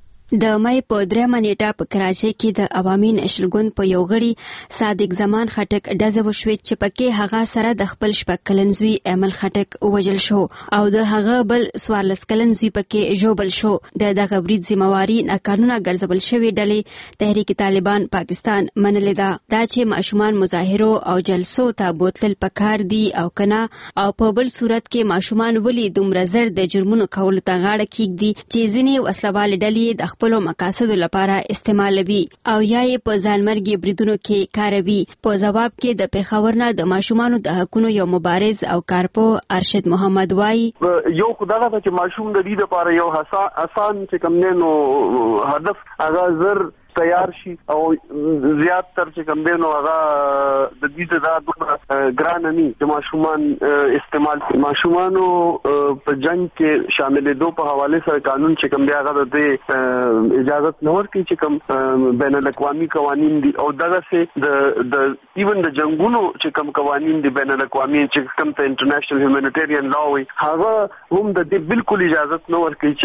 د مې په درېمه نیټه په کراچۍ کې د عوامي نشل ګوند په یو غړي صادق زمان خټک ډزه وشوه چې پکې هغه سره د خپل شپږ کلن زوی امل خټک ووژل شو او د هغه بل څوارلس کلن زوی پکې ژوبل شو د دغه برید ذمہواري ناقانونه ګرځول شوی ډلې تحریک طالبان پاکستان منلې ده دا چې ماشومان مظاهرو او جلسو ته بوتل پکار دي او کنا او په بل صورت کې ماشومان ولي دومره زر د جرمونو کولو ته غاړه کیږدي چې ځینې وسلوال ډلې د خپل مقاصدو لپاره استعمالوي او یا یې په ځانمرګي بریدونو کې کاروي په جواب کې د پیښور نه د ماشومانو د حقوقو یو مبارز او کارپو ارشد محمد وای
یو خدای ته چې ماشوم د دې لپاره یو آسان چې کوم نه نو هدف هغه زر تیار شي او زیات تر چې کوم دینو هغه د دې د دوه ګران نه چې ماشومان استعمال ماشومانو په جنگ کې شاملې دوه په حواله سره قانون چې کوم دی هغه د اجازه نه ورکړي چې کوم بین الاقوامي قوانين دي او دغه سه د د ایون د جنگونو چې کوم قوانين دي بین الاقوامي چې کوم ته انټرنیشنل هیومانیټریان لا وي هغه هم د دې بالکل اجازه نه ورکړي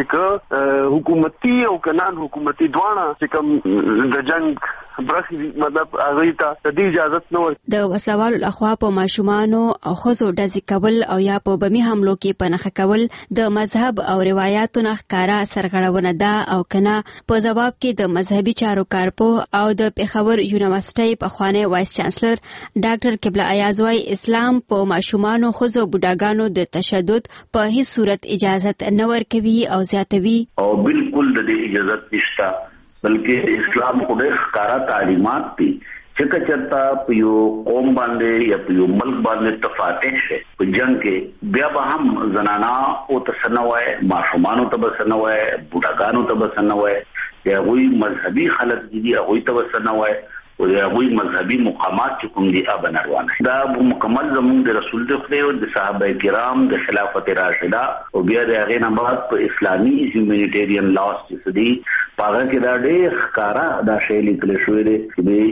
چې حکومتي او کنان حکومتي دواړه چې کوم د جنگ برخي مطلب هغه ته د دې اجازه نه ورکړي
د وسوالو لخوا په ماشومانو او خزو ډزې کول او یا په بمی حملو کې پنهخه کول د مذهب او روایتو نه ښکارا سرغړونه ده او کنا په جواب کې د مذهبي چارو کارپو او د پیښور یونیورسيټي په خوانه وایس چانسلر ډاکټر قبله ایاز وای اسلام په ماشومانو خزو بډاګانو د تشدد په هیڅ صورت اجازه نه ورکوي او زیاتوي
او بالکل د دې اجازه نشته بلکې اسلام خو ډېر ښکارا تعلیمات دي چې کچرتا په یو قوم باندې یا په یو ملک باندې تفاتح شي په جنگ کې بیا به هم زنانا او تسنوي ماشومانو ته بسنوي بوډاګانو ته بسنوي یا وی مذهبي خلک دي هغه ته بسنوي او هغه مذهبي مقامات چې کوم دي ابن روانه دا مکمل زمون د رسول د خدای او د صحابه کرام د خلافت راشده او بیا د هغه نه بعد په اسلامي هیومانیټریان لاس چې دي پاغه کې دا ډېر ښکارا دا شی لیکل شوی دی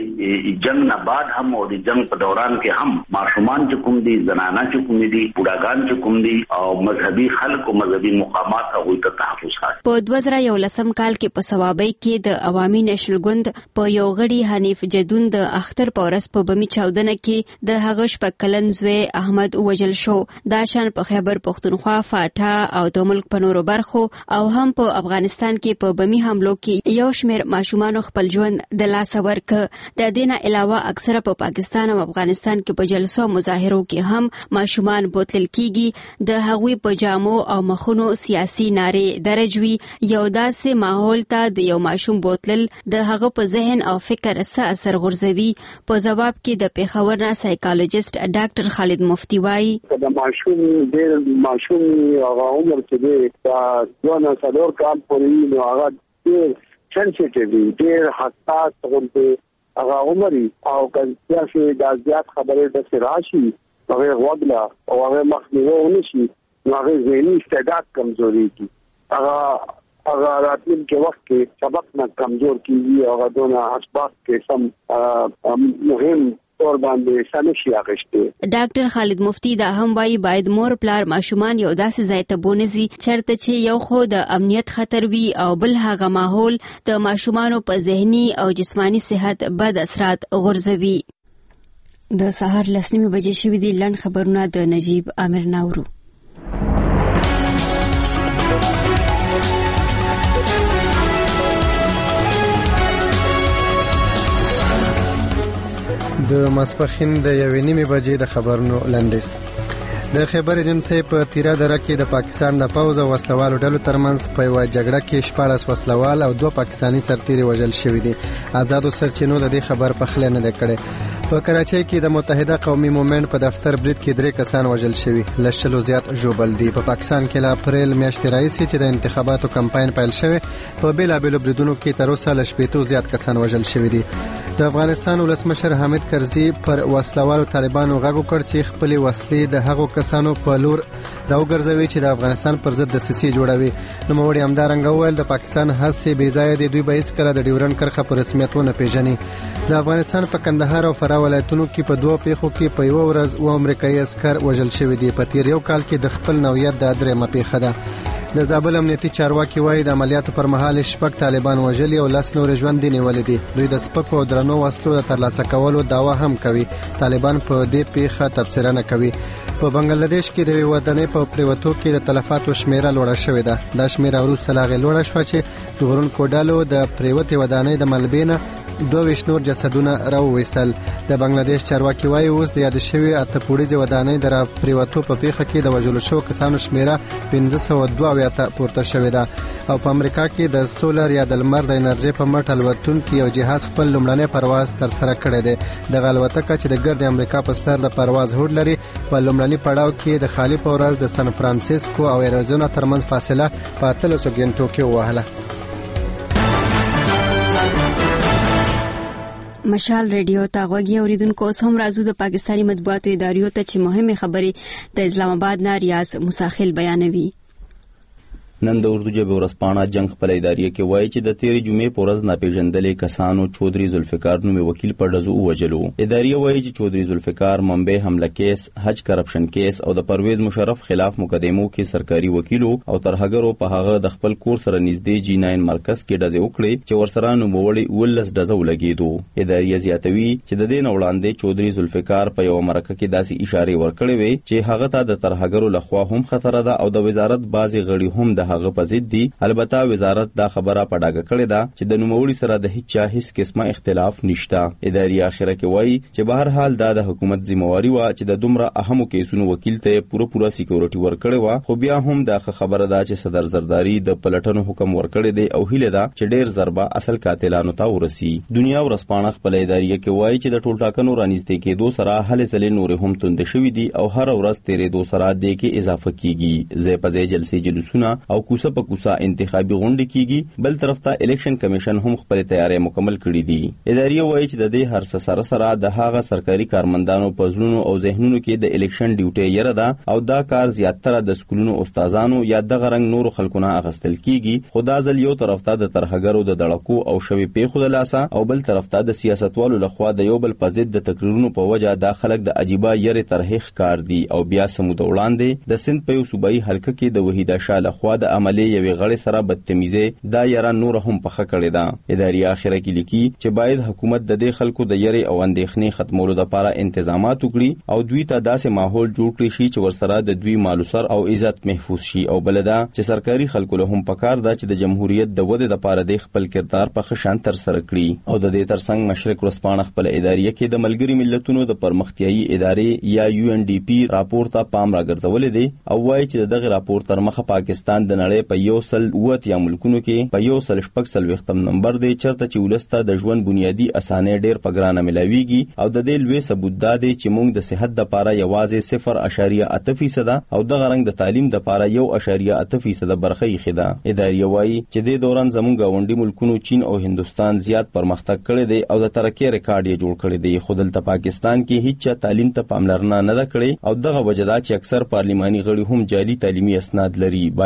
چې جنگ نه بعد هم او د جنگ په دوران کې هم ماشومان چې کوم دي زنانه چې کوم دي بوډاګان چې کوم دي او مذهبي خلک او مذهبي مقامات هغه ته تحفظ حاصل
په دوه زره یولسم کال کې په ثوابي کې د عوامي نشل ګوند په یو غړي حنیف جدون د اختر پورس په بمی چاودنه کې د هغه شپږ کلن زوی احمد وجل شو دا شان په خیبر پختونخوا فاټا او د ملک په نورو برخو او هم په افغانستان کې په بمی حملو کې یو شمېر ماشومان خپل ژوند د لاس ورک د دینه علاوه اکثره په پاکستان او افغانستان کې په جلسو مظاهرو کې هم ماشومان بوتل کیږي د هغوی په جامو او مخونو سیاسي نارې درجوي یو داسې ماحول ته د یو ماشوم بوتل د هغه په ذهن او فکر څه اثر غورځوي په جواب کې د پیښور نه سایکالوجست ډاکټر خالد مفتی وایي
د ماشوم ډېر ماشوم هغه عمر کې دی دا ونه څلور کال پورې نو هغه ډېر سنسټیو دی ډېر حساس غونډه هغه عمر او کله چې د زیات خبرې د سراشي هغه وګلا او هغه مخنیوي ونشي هغه ذهني استعداد کمزوري کی هغه هغه راتلونکي وخت کې سبق نه کمزور کیږي او دونه اسباب کې سم مهم اور باندې سنشي اغشته.
ډاکټر خالد مفتی دا هم وايي باید مور پلار ماشومان یو داسې ځای ته بونځي چرته چې یو خو د امنیت خطر وي او بل هغه ماحول د ماشومانو په ذهني او جسمانی صحت بد اثرات غورځوي. د سهار لسنیمه بجې شوې دي. لنډ خبرونه د نجیب عامر ناورو.
د ماسپخین د یوې نیمې بجې د خبرونو لنډیس. د خیبر ایجنسی په تیرا دره کې د پاکستان د پوځ او وسلوالو ډلو ترمنځ په یوه جګړه کې شپاړس وسلوال او دوه پاکستاني سرتیري وژل شوي دي. آزادو سرچینو د دې خبر پخلی نه دی کړی. په کراچۍ کې د متحده قومي مومنټ په دفتر برید کې درې کسان وژل شوي، له شلو زیات ژوبل دي. په پاکستان کې له اپریل میاشتې راهیسې چې د انتخاباتو کمپاین پیل شوی، په بېلابېلو بریدونو کې تر اوسه له شپېتو زیات کسان وژل شوي دي. د افغانستان ولسمشر حامد کرزي پر وسلوالو طالبانو غږ وکړ چې خپلې وسلې د هغو کسانو په لور راوګرځوي چې د افغانستان پر ضد دسیسې جوړوي. نوموړي همدارنګه وویل د پاکستان هڅې بې ځایه دي، دوی به هېڅکله د ډیورنډ کرښه په رسمیت ونه پېژني. د افغانستان په کندهار او فراه ولایتونو کې په دوه پیښو کې په یوه ورځ اووه امریکایي عسکر وژل شوي دي. په تیر یو کال کې د خپل نوعیت د درېیمه پیښه ده. د زابل امنیتي چارواکي وایي د عملیاتو پر مهال شپږ طالبان وژلي او لس نور ژوندي نیولي دي. دوی د سپکو او درنو وسلو د ترلاسه کولو دعوا هم کوي. طالبان په دې پیښه تبصره نه کوي. په بنگلاديش کې د ودانۍ په پریوتو کې د تلفاتو شمیره لوړه شوې ده. دا شمیره وروسته لا غي لوړه شو چې د غرونکو ډلو د پریوتې ودانۍ د ملبینه دوه ویشت نور جسدونه راوویستل. د بنگلاديش چارواکي وایي اوس د یاد شوی اته پوړیزه ودانۍ در پریوتو په پیښه کې د وژل شو کسانو شمیره پنځه سوه دوه اویا ته پورته شوې ده. او په امریکا کې د سولر یا د لمر د انرژي په مټ الوتونکي یو جهاز خپل لومړنی پرواز تر سره کړی دی. د الوتکه چې د ګرد امریکا په سر د پرواز هوډ لري، په لومړني پړاو کې د خالي په ورځ د سان فرانسیسکو او اریزونا ترمنځ فاصله په اتلسو ګنټو کې ووهله.
مشال ریډیو ته غوږی اوریدونکو، اوس هم راځو د پاکستاني مطبوعاتو ادارو ته چې مهمه خبرې د اسلام آباد نه ریاض مساخل بیانوي.
نن د اردو ژبې ورځپاڼه جنگ خپل اداریه کې وایي چې د تیرې جمعې په ورځ ناپېژندلې کسانو چودري ذوالفقار نومي وکیل په ډزو ووژلو. اداریه وایي چې چودري ذوالفقار منبع حمله کیس، حج کرپشن کیس او د پرویز مشرف خلاف مقدمو کې سرکاري وکیلو او ترهګرو په هغه د خپل کور سره نږدې جی ناین مرکز کې ډزې وکړې چې ورسره نوموړي ولس ډزه ولګېدو. اداریه زیاتوي چې د دې نه وړاندې چودري ذوالفقار په یو مرکه کې داسې اشارې ورکړې وې چې هغه ته د ترهګرو لخوا هم خطر ده او د وزارت بعضي غړي هم د هغه په ضد دي. البته وزارت دا خبره په ډاګه کړې ده چې د نوموړي سره د هیڅ چا هیڅ قسمه اختلاف نشته. اداري اخره کې وایي چې بهر حال دا د حکومت ذمہواری و چې د دومره اهمو کیسونو وکیل ته پوره پوره سکیورټي ورکړي و، خو بیا هم دا خبره ده چې صدر زرداری د پلټنو حکم ورکړي دی او هیله ده چې ډیر ضربه اصل قاتلانو ته ورسي. دنیا ورسپانه خپل اداریه کې وایي چې د ټولټاکنو رانیزدې کېدو سره هلې ځلې نور هم توند شوي دي او هر ورځ تیرې دو سره د کې اضافه کیږي. زې په ځای جلسې جلوسونه او کوسه په کوسه انتخابي غونډې کیږي. بل طرف ته الیکشن کمیشن هم خپل تیاری مکمل کړی دي. اداري وایي چې د دې هر څه سره سره د هغه سرکاري کارمندانو په ځلونو او ذهنونو کې د الیکشن ډیوټي یره ده او دا کار زیاتره د سکولونو استادانو یا د غرنګ نور خلکونه اغستل کیږي. خدا ځل یو طرف ته د ترهګرو د دړکو او شوي پیښو د لاسه او بل طرف ته د سیاستوالو لخوا د یو بل په ضد د تقریرونو په وجه دا خلک د عجیبه یره ترهیخ کار دي. او بیا سمود وړاندې د سند په یو صوبایي حلقه کې د وحیده شاه لخوا د عملی یوې غړې سره بدتمیزي دا یره نور هم پخه کړې ده. اداري اخره کې لیکي چې باید حکومت د دې خلکو د یری او اندېښنې ختمولو لپاره تنظیمات وکړي او دوی ته داسې ماحول جوړ کړي شي چې ورسره د دوی مالوسر او عزت محفوظ شي. او بلدا چې سرکاري خلکو له هم پکار ده چې د جمهوریت د ودې لپاره د خپل کردار په خشان تر سره کړي. او د دې ترڅنګ مشرق ورسپانه خپل اداریه کې د ملګری ملتونو د پرمختیایي ادارې یا یو ان ډي پی راپور ته پام راګرځولې دي او وایي چې دغه راپور تر مخه پاکستان د نړۍ په یو سل وت یا ملکونو کې په یو سل شپږ سلويختم نمبر دی چرته چې ولسته د ژوند بنیادی اسانه ډیر په ګرانه ملاويږي. او د دې لوی ثبوت دا دی چې موږ د صحت د لپاره یوازې صفر اشاریه اته فیصد او د غرنګ د تعلیم د لپاره یو اشاریه اته فیصد برخه یې خده. اداري وایي چې د دوران زموږ غونډي ملکونو چین او هندستان زیات پرمختګ کړی دی او د ترقی ریکارډ یې جوړ کړی دی. خو دلته پاکستان کې هیڅ تعلیم ته پاملرنه نه ده کړې او دغه وجدا چې اکثر پارلماني غړي هم جعلي تعلیمي اسناد لري. باید چې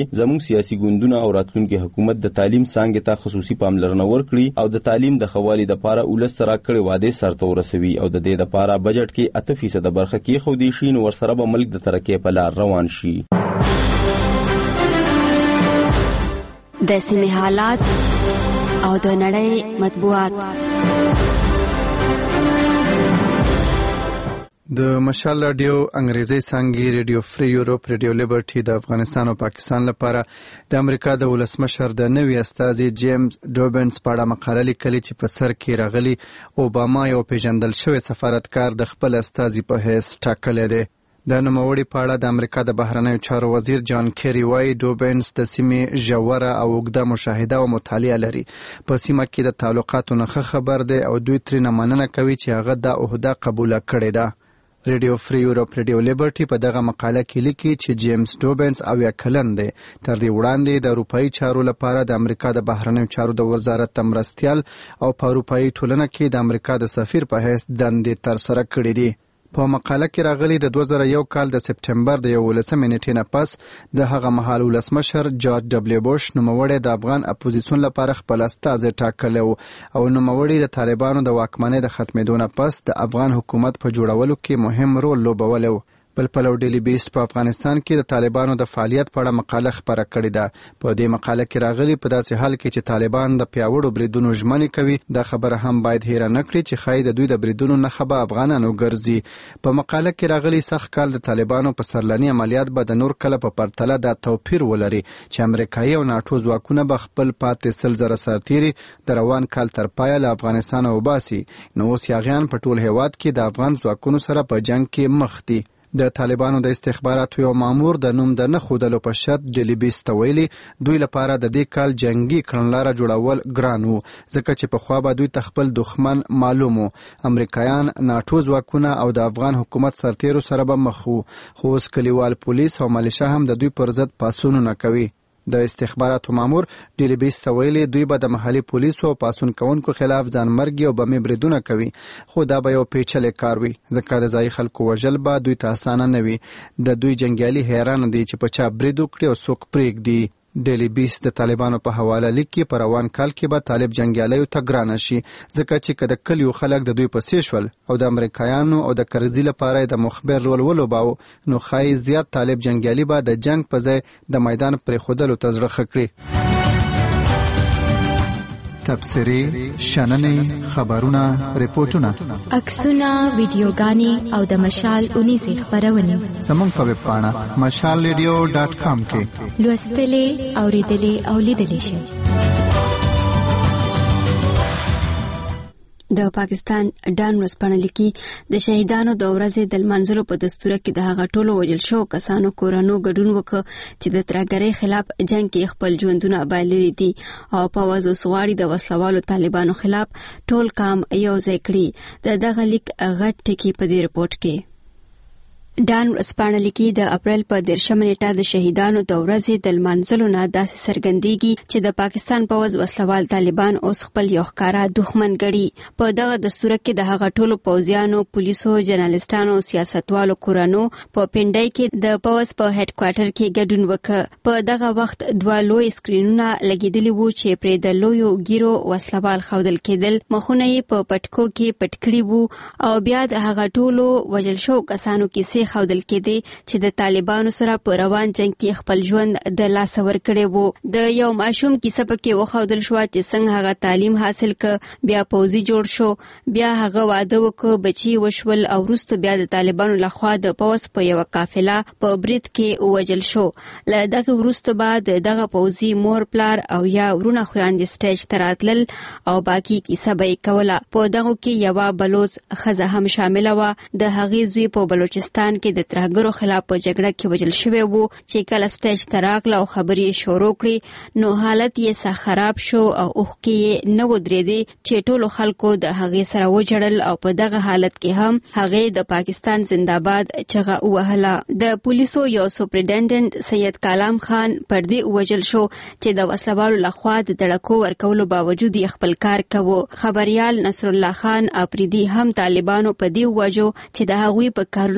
کې زموږ سیاسي ګوندونه او راتلونکي حکومت د تعلیم څانګې ته خصوصي پاملرنه ورکړي او د تعلیم د خوالي لپاره ولس سره کړي وعده سرته ورسوي او د دې لپاره بجټ کې اته فیصد برخه کې خو دې شي نو ورسره به ملک د ترقۍ په لار روان شي.
د سیمې حالات او د نړۍ مطبوعات.
د مشال رادیو انګریزي څانګې رادیو فری یورپ رادیو لیبرټي د افغانستان او پاکستان لپاره د امریکا د ولسمشر د نوي استازي جیمز ډوبنس په اړه مقاله لیکلې چې په سر کې راغلي اوباما یو پیژندل شوی سفارتکار د خپل استازي په حیث ټاکلی دی. د نوموړي په اړه د امریکا د بهرنیو چارو وزیر جان کیری وايي ډوبنس د سیمې ژوره او اوږده مشاهده او مطالعه لري. په سیمه کې د تعلقاتو نه خبر دی او دوی ترې مننه کوي چې هغه د عہده قبول کړې ده. رادیو فری یورپ رادیو لیبرټي په دغه مقاله کې لیکي چې جیمز ډوبنس اویا کلن دی. تر دې وړاندې د اروپאי چارو لپاره د امریکا د بهرنیو چارو د وزارت مرستیال او په اروپאי ټولنه کې د امریکا د سفیر په حیث دندې تر سره کړې دي. په مقاله کې راغلي د دوه زره یو کال د سپټمبر د یولسمې نیټې نه پس د هغه مهال ولسمشر جورج ډبلیو بوش نوموړی د افغان اپوزیسیون لپاره خپل استازی ټاکلی و او نوموړی د طالبانو د واکمنۍ د ختمېدو نه پس د افغان حکومت په جوړولو کې مهم رول لوبولی و. بل پلو ډیلی بیسټ په افغانستان کې د طالبانو د فعالیت په اړه مقاله خپره کړې ده. په دې مقاله کې راغلي په داسې حال کې چې طالبان د پیاوړو بریدونو ژمنې کوي دا خبره هم باید هیره نه کړي چې ښایي د دوی د بریدونو نښه به افغانانو ګرځي. په مقاله کې راغلي سخت کال د طالبانو په سرلاني عملیات به د نور کله په پرتله دا توپیر ولري چې امریکایي او ناټو ځواکونه به خپل پاتې سل زره سرتیري د روان کال تر پایه له افغانستانه وباسي. نو اوس یاغیان په ټول هیواد کې د افغان ځواکونو سره په جنگ کې مخ دي. د طالبانو د استخباراتو یو مامور د نوم د نه ښودلو په شرط ډیلی بیسټ ته ویلي دوی لپاره د دې کال جنگي کړنلاره جوړول ګران وو ځکه چې پخوا به دوی ته خپل دښمن معلوم وو. امریکایان ناټو ځواکونه او د افغان حکومت سرتیرو سره به مخ وو خو اوس کلیوال پولیس او ملیشه هم د دوی پر ضد پاڅونونه کوي. د استخباراتو مامور ډیلی بیسټ ته ویلي دوی به د محلي پولیسو او پاڅون کوونکو خلاف ځانمرګي او بمي بریدونه کوي خو دا به یو پیچلی کار وي ځکه د ځایي خلکو وژل به دوی ته اسانه نه وي. د دوی جنګیالي حیرانه دي چې په چا برید وکړي او څوک پرېږدي. ډیلی بیسټ د طالبانو په حواله لیکي په روان کال کې به طالب جنګیالیو ته ګرانه شي ځکه چې که د کلیو خلک د دوی په څیر شول او د امریکایانو او د کرزي لپاره د مخبر رول ولوباوه نو ښایي زیات طالب جنګیالي به د جنگ په ځای د میدان پرېښودلو ته زړه ښه کړي. تبصرې، شننې، خبرونه، ریپورتونه،
عکسونه، ویډیوګانې او د مشال اونیزې خپرونې
زموږ په ویب پاڼه مشال ریډیو ډاټ کام کې
لوستلې، اورېدلې او لیدلې شئ.
د پاکستان ډان ورځپاڼه لیکي د شهیدانو د ورځې د لمانځلو په دستور کې د هغه ټولو وژل شوو کسانو کورنو ګډون وکړ چې د ترهګرۍ خلاف جنگ کې خپل ژوندونه بایللي دي او په وازو سغواړي د وسلوالو طالبانو خلاف ټول کام یو ځای کړي. د دغه لیک غټ ټکی په دې رپورت کې ډان ورځپاڼه لیکي د اپریل په دېرشمه نیټه د شهیدانو د ورځې د لمانځلو نه داسې څرګندېږي چې د پاکستان پوځ وسلوال طالبان اوس خپل یو ښکاره دښمن ګڼي. په دغه دستور کې د هغه ټولو پوځیانو، پولیسو، جرنالستانو، سیاستوالو کورانو په پنډۍ کې د پوځ په هډ کوارټر کې ګډون وکړ. په دغه وخت دوه لوی سکرینونه لګېدلي وو چې پرې د لویو ګیرو وسلوال ښودل کېدل. مخونه یې په پټکو کې پټ کړي وو او بیا د هغه ټولو وژل شوو کسانو کیسې خودل کېدی چې د طالبانو سره په روان جنگ کې خپل ژوند د لاس ور کړی وو. د یو ماشوم کیسه پکې وخودل شو چې څنګه هغه تعلیم حاصل ک بیا پوزي جوړ شو، بیا هغه واده وکړ، بچي وشول او وروسته بیا د طالبانو لخوا د پوز په یو قافله په برید کې وژل شو. له دغه وروسته بعد دغه پوزي مور پلار او یا ورونه خويندې سټیج ته راتلل او باقي کیسه به کوله. په دغه کې یو بلوچ خزه هم شامل و. د هغې زوی په بلوچستان کې د ترهګرو خلاف په جګړه کې وژل شوی وو چې کله سټیج ته راغله او خبرې شروع کړې نو حالت یې سخت خراب شو او اوښکې یې نه ودرېدې چې ټولو خلکو د هغې سره وجړل او په دغه حالت کې هم هغې د پاکستان زنده‌باد چغه ووهله. د پولیسو یو سپرنټنډنټ سید کلام خان پر دې وژل شو چې د وسلوالو لخوا د دړکو ورکولو باوجود یې خپل کار کوه. خبريال نصر الله خان اپریدي هم طالبانو په دې وجو چې د هغوی په کارونو به په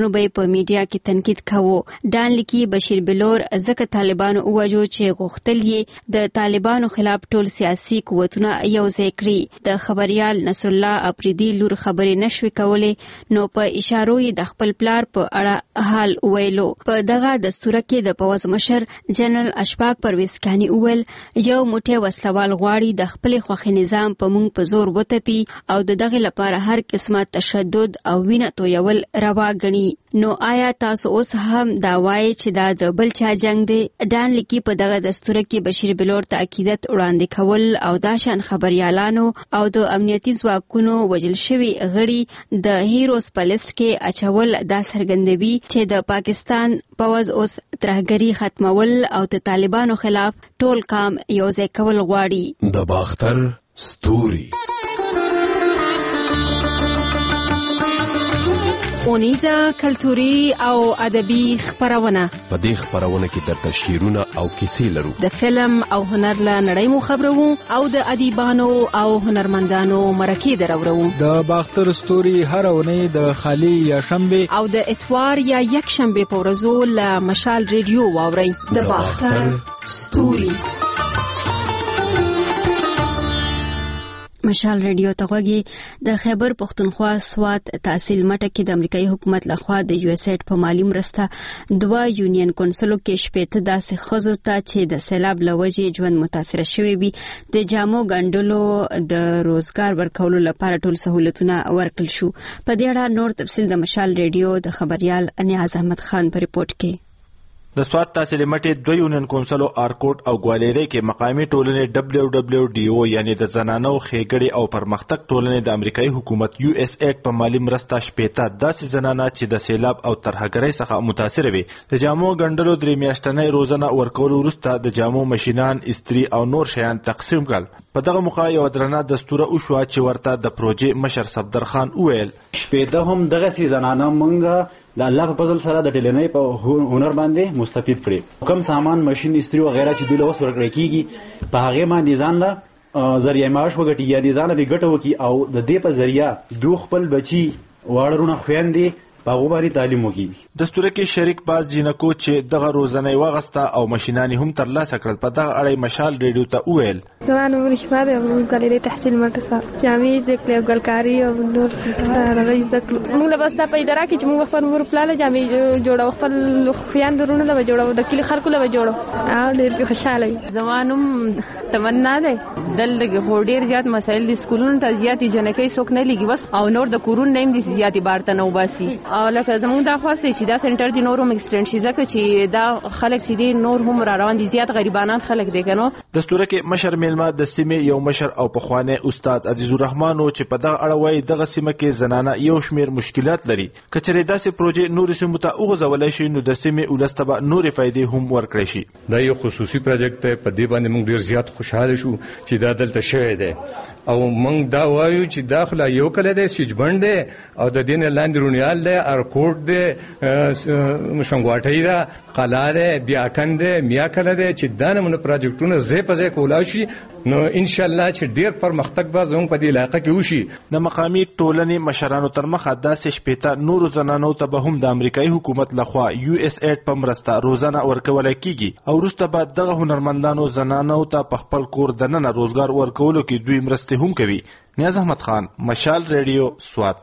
په میډیا کې تنقید کاوه. ډان لیکي بشیر بلور ځکه طالبانو ووجو چې غوښتل یې د طالبانو خلاف ټول سیاسي قوتونه یو ځای کړي. د خبريال نصر الله اپریدي لور خبرې نشوي کولې نو په اشارو یې د خپل پلار په اړه حال ویلو. په دغه دستور کې د پوځ مشر جنرال اشفاق پرویز کانی وویل یو موټی وسلوال غواړي د خپل خوښي نظام په مونږ په زور وتپي او د دغه لپاره هر قسمه تشدد او وینه تویول روا ګڼي. نو آیا تاسو اوس هم دا وایي چې دا د بل چا جنگ دی؟ ډان لیکي په دغه دستور کې بشیر بلور تاکیدات وړاندې کول او دا شان خبريالانو او د امنیتي ځواکونو وجل شوی غړي د هیروز په لیست کې اچول دا څرګندوي چې د پاکستان پوځ اوس ترهګري ختمول او د طالبانو خلاف ټول کام یو ځای کول غواړي.
د باختر ستوري
اونیزه کلتوري او ادبي خبرونه.
په دې خبرونه کې درته شعرونه او کیسې لرو.
د فلم او هنر له نړۍ مو خبرو او د ادیبانو او هنرمندانو مرکې درورو.
د باختر ستوري هر اونۍ د خالی یا شنبه
او د اتوار یا یک شنبه په ورځو له مشال ریډیو واورئ. د باختر ستوري.
مشال ریډیو ته غوږی. د خیبر پختونخوا سوات تحصیل مټه کې د امریکایي حکومت لخوا د یو اس ایډ په مالی مرسته دوه یونین کونسلو کې شپېته داسې ښځو ته چې د سیلاب له وجې ژوند متاثره شوی وي د جامو ګنډلو د روزګار ورکولو لپاره ټول سهولتونه ورکړل شو. په دې اړه نور تفصیل د مشال ریډیو د خبريال نیاز احمد خان په ریپورت کې.
د سوات تحصیل مټې دوه یونین کونسلو آرکوټ او ګوالیری کې مقامی ټولنې دبلیو دبلیو ډي او یعنی د زنانو ښېګړې او پرمختګ ټولنې د امریکایي حکومت یو اس ایډ په مالی مرسته شپېته داسې زنانه چې د سیلاب او ترهګرۍ څخه متاثره وي د جامو ګنډلو درې میاشتنۍ روزنه ورکولو وروسته د جامو ماشینان استري او نور شیان تقسیم کړل. په دغه موخه یو درنه دستوره وشوه چې ورته د پروژې مشر صفدر خان وویل
شپېته هم دغسې زنانه موږ د الله په فضل سره د ټیلنۍ په هنر باندې مستفید کړي. کم سامان ماشین استری وغیرہ چې دوی له اوس ورکړی کیږي په هغې باندې ځان له ذریعه معاش وګټي یا دې ځان له ګټه وکړي او د دې په ذریعه دوی خپل بچي واړه رونه خویندې په هغو باندې تعلیم وکړي.
دستوره کې شریک باز جینکو چې دغه روزنه یې واغسته او ماشینانې هم ترلاسه کړل په دغه اړه مشال ریډیو ته وویل
زما نوم رشفه ده او ګالیري تحصیل مرکز جامې زده کړې او ګلکاري او نور هغه زده کړو. موږ له بس دا پیدا راکړي چې موږ خپل ور پلاله جامې جوړو خپل خویندرونه له جوړو د کلی خلکو له جوړو او ډېر خوشاله یم.
زما نوم تمنا ده. دلته خو ډېر زیات مسایل د سکولونو ته زیاتې جنکۍ څوک نه لګي بس او نور د کورون نیم دي زیاتې بارته نه وباسي او لکه زموږ دا خواسته چې دا سنټر دی نور هم ایکسټنډ شي ځکه چې دا خلک چې دي نور هم را روان دي زیات غریبانان خلک دي کنه.
دستوره کې مشر میلمه د سیمې یو مشر او پخوانی استاد عزیز الرحمن چې په دغه اړه وایي دغه سیمه کې زنانه یو شمیر مشکلات لري کچېرې داسې پروژې نور سیمو ته وغځولای شي نو د سیمې ولس ته به نورې فایدې هم ورکړی شي.
دا یو خصوصي پروژیکټ دی په دې باندې موږ ډېر زیات خوشحاله شو چې دا دلته شوی دی او موږ دا وایو چې داخله یو کله دی سیجبند دی او د دې نه لاندې رونیال دی ارکوټ دی شنګواټۍ ده قلعه ده بیاکن ده میاکله ده چې دا نمونه پروجیکټونه ځای په ځای کولای شي نو ان شاء الله چې ډیر پرمختګ به زموږ په دې علاقه کې وشي.
د مقامی ټولنې مشرانو تر مخه داسې شپېته نورو زنانو ته به هم د امریکایي حکومت لخوا یو اس ایډ په مرسته روزنه ورکولی کیږي او وروسته به دغه هنرمندانو زنانو ته په خپل کور دننه روزګار ورکولو کې دوی مرستې هم کوي. نیاز احمد خان، مشال ریډیو، سوات.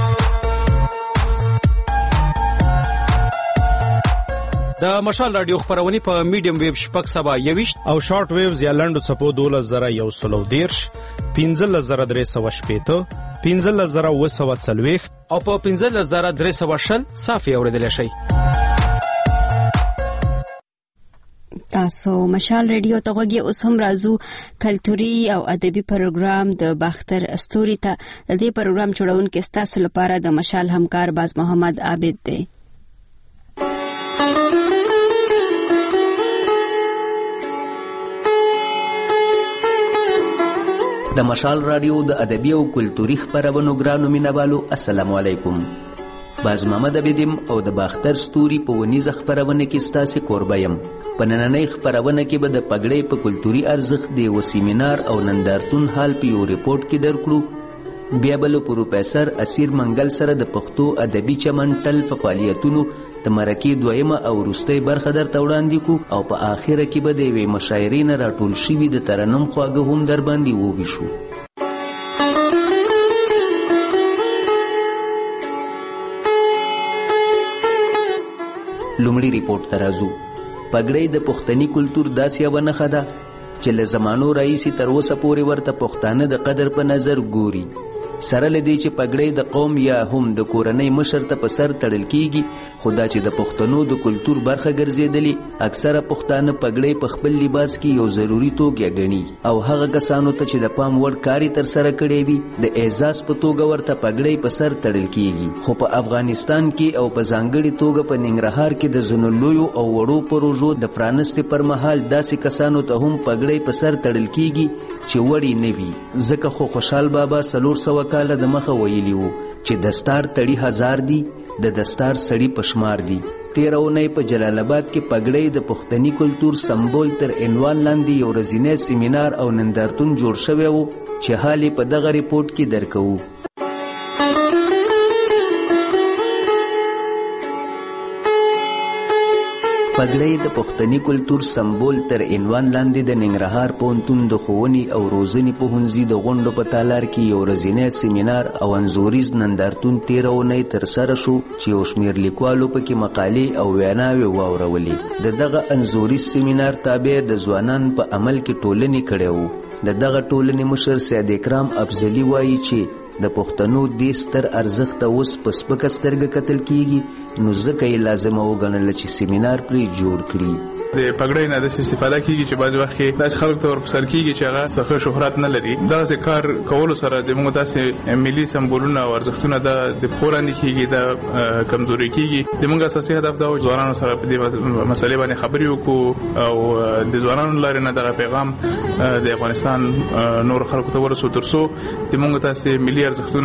د مشال رادیو خبرونه په میډیم ویو شپږ سبا یويشت
او شارټ ویوز یا لنډو څپو دولس زره یو سلو دیرش پنځلس زره درې سوه شپېته پنځلس زره اووه سوه څلوېښت
او په پنځلس زره درې سوه شل صافي اورېدلی شئ.
تاسو مشال ریډیو ته غوږی. اوس هم راځو کلتوري او ادبي پروګرام د باختر استوري ته. د دې پروګرام جوړونکي ستاسو لپاره د مشال همکار باز محمد عابد دی.
د مشال رادیو د ادبي او کلتوري خبرونو ګرانو مینوالو السلام علیکم. باز محمد عابدیم او د باختر ستوري په ونیزه خبرونه کې ستاسو کوربه یم. په نننۍ خبرونه کې به د پګړۍ په کلتوري ارزښت د یو سیمینار او نندارتون حال په یو ریپورت کې درکړو بیا بل پروفیسر اسیر منګل سره د پښتو ادبي چمن ټل په فعالیتونو د مرکې دویمه او وروستۍ برخه درته وړاندې کو او په آخره کې به د یوې مشاعرې نه راټول شوي د ترنم خواږه هم در باندې وویشو. لومړی ریپورټ ته راځو. پګړۍ د پښتني کلتور داسې یوه نښه ده چې له زمانو راهیسې تر اوسه پورې ورته پښتانه د قدر په نظر ګوري. سره له دې چې پګړۍ د قوم یا هم د کورنۍ مشر ته په سر تړل کیږي، خو دا چې د پښتنو د کلتور برخه ګرځېدلې، اکثره پښتانه پګړۍ په خپل لباس کې یو ضروري توګه ګڼي او هغه کسانو ته چې د پام وړ کار یې ترسره کړی وي د اعزاز په توګه ورته پګړۍ په سر تړل کیږي. خو په افغانستان کې او په ځانګړې توګه په ننګرهار کې د ځینو لویو او وړو پروژو د پرانستې پر مهال داسې کسانو ته هم پګړۍ په سر تړل کیږي چې وړي نه وي. ځکه خو خوشحال بابا څلور سوه کاله د مخه ویلي وو چې دستار تړي هزار دي، د دستار سړي پشمار دي. تیره اونۍ په جلال آباد کې پګړۍ د پښتني کلتور سمبول تر عنوان لاندې یو ورځنی سیمینار او نندارتون جوړ شوی و چې حال یې په دغه ریپورټ کې درکوو. پګړۍ د پښتني کلتور سمبول تر عنوان لاندې د ننګرهار پوهنتون د ښوونې او روزنې پوهنځي د غونډو په تالار کې یو ورځنی سیمینار او انځوریز نندارتون تیره اونۍ ترسره شو چې یو شمېر لیکوالو پکې مقالې او ویناوې واورولې. د دغه انځوریز سیمینار تابع د ځوانان په عمل کې ټولنې کړی و. د دغه ټولنې مشر سید اکرام افضلي وایي چې د پښتنو دې ستر ارزښت ته اوس په سپکه سترګه کتل کیږي، نو ځکه یې لازمه وګڼله چې سیمینار پرې جوړ کړي.
د پګړۍ نه داسې استفاده کیږي چې بعضې وخت کې داسې خلکو ته ورپسر کیږي چې هغه څه شهرت نه لري. دغسې کار کولو سره زموږ داسې ملي سمبولونه او ارزښتونه د پښو لاندې کیږي، د کمزوري کیږي. زموږ اساسي هدف دا و چې ځوانانو سره په دې مسلې باندې خبرې وکړو او د ځوانانو لارې نه دغه پیغام د افغانستان نور خلکو ته ورسو تر څو زموږ داسې ملي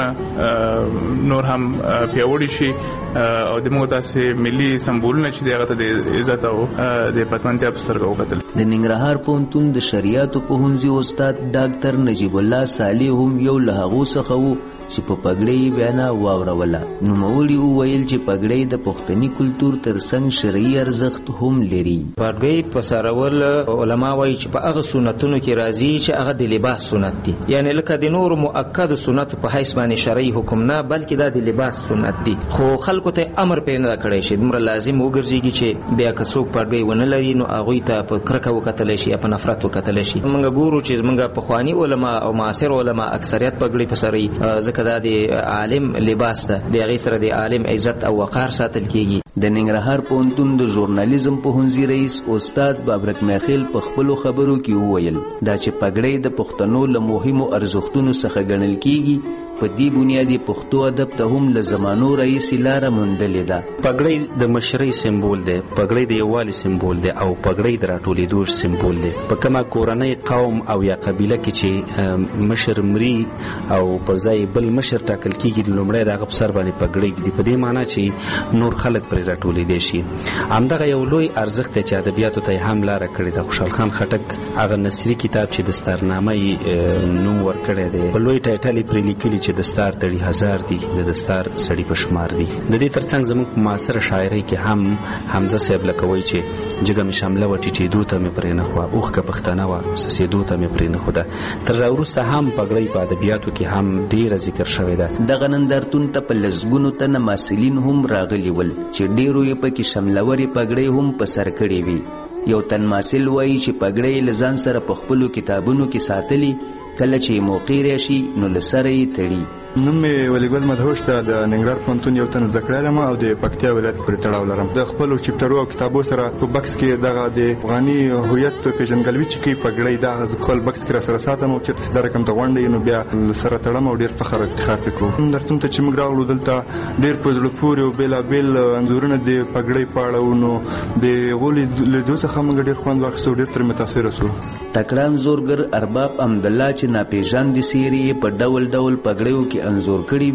ارزښتونه نور هم پیاوړي شي او زموږ داسې ملي سمبولونه چې د هغه ته د عزت او د پتمنتیا په سترګه وکتل.
د ننګرهار پوهنتون د شریعتو پوهنځي استاد ډاکټر نجیب الله صالح هم یو له هغو څخه و چې په پګړۍ وینا واوروله. نوموړي وویل چې پګړۍ د پښتني کلتور ترڅنګ شرعي ارزښت هم لري.
پګړۍ په سارول علما وایي چې په هغه سنتونو کې راځي چې هغه د لباس سنت دي، یعنی لکه د نور مؤکد سنت په حیث باندې شرعي حکم نه بلکې دا د لباس سنت دي. خو خلکو ته امر پې نه کړی شي، دومره لازم وګرځيږي چې بیا که څوک پګړۍ ونه لري نو هغوی ته په کرکه وکتلی شي یا په نفرت وکتلی شي. موږ ګورو چې زموږ پخواني علما او معاصر علما اکثریت پګړۍ په سر یي، ځکه دا د عالم لباس ده، د هغې سره د عالم عزت او وقار ساتل کیږي.
د ننګرهار پوهنتون د ژورنالیزم پوهنځي رئیس استاد بابرک میخیل په خپلو خبرو کې وویل دا چې پګړۍ د پښتنو له مهمو ارزښتونو څخه ګڼل کیږي، په دې بنیادي پښتو ادب ته هم له زمانو راهیسې لاره موندلې ده.
پګړۍ د مشرۍ سمبول دی، پګړۍ د یووالي سمبول دی او پګړۍ د راټولېدو سمبول دی. په کومه کورنۍ، قوم او یا قبیله کې چې مشر مري او پر ځای بل مشر ټاکل کیږي، لومړی د هغه په سر باندې پګړۍ ږدي، په دې معنی چې نور خلک پرې راټولېدی شي. همدغه یو لوی ارزښت دی چې ادبیاتو ته یې هم لاره کړې ده. خوشحال خان خټک هغه نثري کتاب چې دستارنامه یې نوم ورکړی دی، په لوی ټایټل یې پرې لیکلي چې دستار تړي هزار دي، د دستار سړي په شمار دي. د دې ترڅنګ زموږ په معاصره شاعرۍ کې هم حمزه صاحب لکه وایي چې جګه مې شمله وه ټیټېدو ته مې پرې نه خوه، اوښکه پښتنه وه څڅېدو ته مې پرې نه خوده. تر راوروسته هم پګړۍ په ادبیاتو کې هم ډېره ذکر شوې ده.
دغه نندارتون ته په لسګونو تنه محصلین هم راغلي ول چې ډېرو یې پکې شملورې پګړۍ هم په سر کړې وي. یو تن محصل وایي چې پګړۍ له ځان سره په خپلو کتابونو کې ساتلي، کله چې موقع راشي نو له سره یې تړي.
نوم مې ولیګل مدهوش ده، د ننګرهار پوهنتون یو تن زده کړی یم او د پکتیا ولایت پورې تړاو لرم. د خپلو چپټرو او کتابو سره په بکس کې دغه د افغاني هویت پېژندګلوي چې کوي پګړۍ دغه خپل بکس کې را سره ساتم او چېرته چې دا رقم ته غونډه نو بیا سره تړم او ډېر فخر او افتخار پرې کوم. نندارتون ته چې موږ راغلو دلته ډېر په زړه پورې او بېلابېل انځورونه د پګړۍ په اړه وو، نو د هغو لیدو څخه موږ ډېر خوند واخیستو، ډېر ترې متاثره سو.
تکړه انځورګر ارباب حمدالله چې ناپېژاندې څېرې یې په ډول ډول پګړیو کې انځور کړي وي،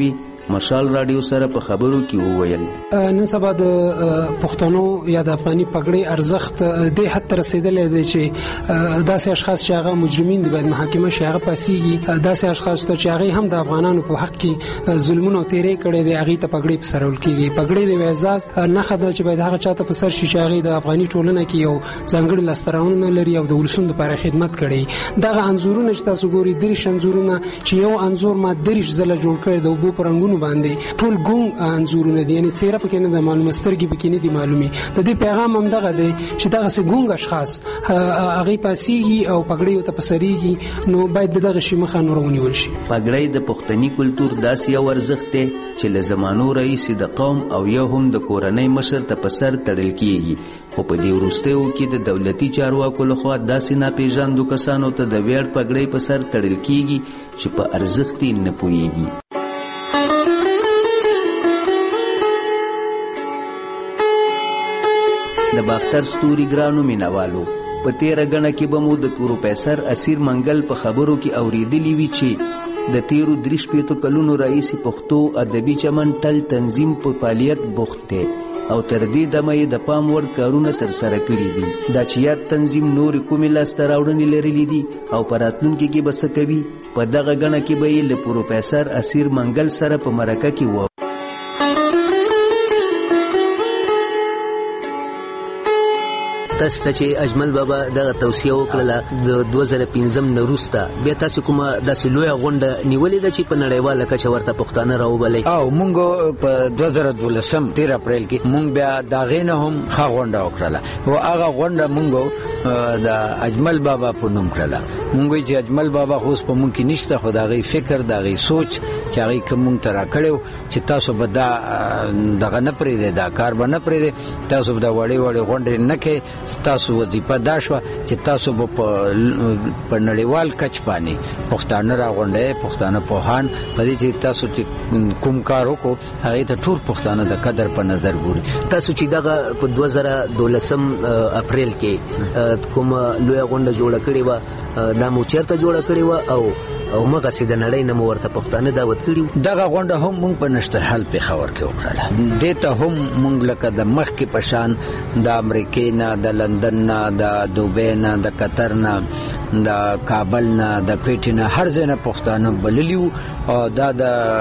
مشال رادیو سره په خبرو کې وویل
نن سبا د پښتنو یا د افغاني پګړې ارزښت د حد تر رسیدلې دی چې داسې اشخاص چې هغه مجرمین دي باید محاکمه شي هغه پاسيږي داسې اشخاص چې هغه هم د افغانانو په حق کې ظلمونه تیرې کړي دي هغه ته پګړې په سرول کېږي پګړې د اعزاز نه خدای چې باید هغه چاته په سر شي چې هغه د افغاني ټولنه کې یو ځانګړي لسترونه لري او د ولسونو لپاره خدمت کړي دغه انزورونه چې تاسو ګوري درې شنزورونه چې یو انزور ما درې زله جوړ کړی د وبو پرنګونو باندې ټول ګون انزورونه دي یعنی څیره پکې نه د معلومه سترګې پکې نه دي معلومي د دې پیغام هم دغه دی چې دغه سه ګونګ اشخاص هغه پاسيږي او پګړې ته پسريږي نو باید دغه شی مخه نور ونیول شي
پګړې د پښتني کلچر داسې یو ارزښت دی چې له زمانو رئیس د قوم او یو هم د کورنۍ مشر ته په سر تړل کیږي خو په دې وروستیو کې د دولتي چارواکو لخوا داسې ناپېژاندو کسانو ته د ویاړ پګړۍ په سر تړل کیږي چې په ارزښت یې نه پوهیږي د باختر ستوري ګرانو مینوالو په تیره غڼه کې به مو د پروفیسر اسیر منګل په خبرو کې اوریدلی وی چې د تیرو دریش پیتو کلونو رئیس پښتو ادبي چمن ټل تنظیم په فعالیت بوخت دی او تر دې دمه یې د پام وړ کارونه تر سره کړي دي دا چې یاد تنظیم نور کومې لاسته راوړنې لرلې دي او په راتلونکي کې به څه کوي په دغه غڼه کې به یې له پروفیسر اسیر منګل سره په مرکه کې و
تاسو ته چې اجمل بابا دغه توصیه وکړه د دوه زره پنځم نه وروسته بیا تاسو کومه داسې لویه غونډه نیولې ده چې په نړیواله کچه ورته پښتانه راوبلئ
او مونږ په دوه زره دولسم تیر اپریل کې مونږ بیا د هغې نه هم ښه غونډه وکړله او هغه غونډه مونږ د اجمل بابا په نوم کړله مونږ چې اجمل بابا خو اوس په مونږ کې نشته خو د هغې فکر د هغې سوچ چې هغې کوم مونږ ته راکړی چې تاسو به دا دغه نه پرېږدئ دا کار به نه پرېږدئ تاسو به دا وړې وړې غونډې نه کوئ تاسو وظیفه دا شوه چې تاسو به په نړیوال کچ باندې پښتانه راغونډئ پښتانه پوهان په دې چې تاسو چې کوم کار وکړو هغې ته ټول پښتانه د قدر په نظر ګوري
تاسو چې دغه په دوه زره دولسم اپریل کې کومه لویه غونډه جوړه کړې وه دا مو چېرته جوړه کړې وه او او مغسې د نړۍ نه مو ورته پښتانه دعوت کړي
دغه غونډه هم مونږ په نشترحال پېښور کې وکړله دې ته هم مونږ لکه د مخکې په شان د امریکې نه د لندن نه د دوبۍ نه د قطر نه د کابل نه د کویټې نه هر ځای نه پښتانه بللي وو او دا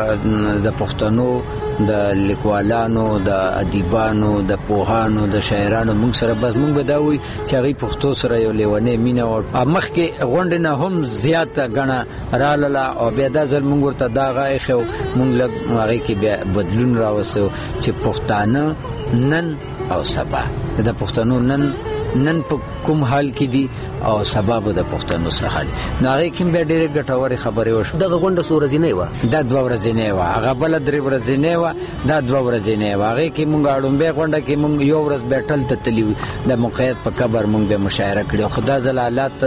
د پښتنو د لیکوالانو د ادیبانو د پوهانو د شاعرانو مونږ سره بس مونږ به دا وایي چې هغوی پښتو سره یو لیونۍ مینه وه مخکې غونډې نه هم زیاته ګڼه رالاله او بیا دا ځل مونږ ورته دا هغه ایښی و مونږ لږ هغې کې بیا بدلون راوستی و چې پښتانه نن او سبا د پښتنو نن نن په کوم حال کې دي او سبا به د پښتنو څه حال نو هغې کې بیا ډېرې ګټورې خبرې وشوه
دغه غونډه څو ورځنۍ وه
دا دوه ورځنۍ وه هغه بله درې ورځنۍ وه دا دوه ورځنۍ وه هغې کې مونږ اړومبۍ غونډه کې مونږ یو ورځ بیا ټل ته تللي وي د مقید په قبر مونږ بیا مشاعره کړې خو دا ځل حالات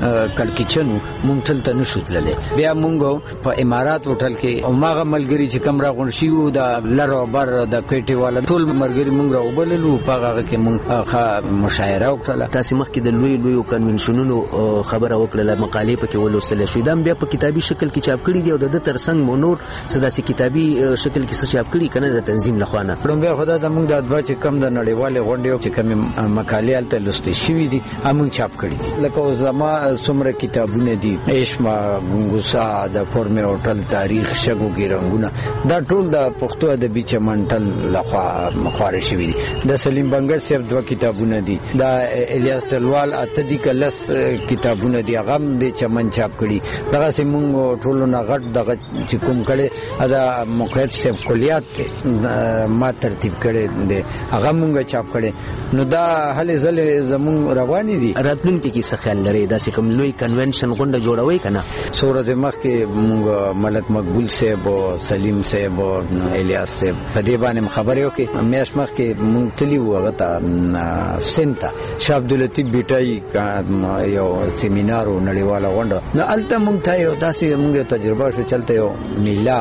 کړکېچن وو مونږ ټل ته نشو تللی بیا مونږ په امارات هوټل کې هماغه ملګري چې کوم راغونډ شوي وو د لر او بر د کویټې والا ټول ملګري مونږ راوبلل وو په هغه کې مونږ ښه مشاعره وکړله
تاسې مخکې د لوی لویو کنونشنونو خبره وکړله مقالې پکې ولوستلی شوې دا بیا په کتابي شکل کې چاپ کړي دي او د ده تر څنګ مو نور څه داسې کتابي شکل کې څه چاپ کړي که نه د تنظیم لخوا نه
لومبی خو دا زموږ د دوه چې کوم د نړیوالې غونډې چې کومې مقالې هلته لوستې شوي دي همونږ چاپ کړي دي لکه اوس زما څومره کتابونه دي عشمه ګنګوسا د کورمې هوټل تاریخ شګو کې رنګونه دا ټول د پښتو ادبي چمن ټل لخوا خپاره شوي دي د سلیم بنګر صاحب دوه کتابونه دي دا الیاس ټلوال اته دي که لس کتابونه دي هغه هم د چمن چاپ کړي دغسې مونږ ټولو نه غټ دغه چې کوم کړی دا مقید صاحب کلیات دی ما ترتیب کړی دی هغه مونږ چاپ کړی نو دا هلې ځلې زمونږ روانې دي
راتلونکي کې څه خیال لرئ داسې کوم لوی کنونشن غونډه جوړوئ که نه
څو ورځې مخکې مونږ ملک مقبول صاحب او سلیم صاحب او الیاس صاحب په دې باندې خبرې وکړې میاشت مخکې مونږ تللي وو هغه ته سند ته شاه عبداللطیف بیټایي یو سیمینار و نړیواله غونډه نو هلته مونږ ته یو داسې مونږ یو تجربه شو چې هلته یو میله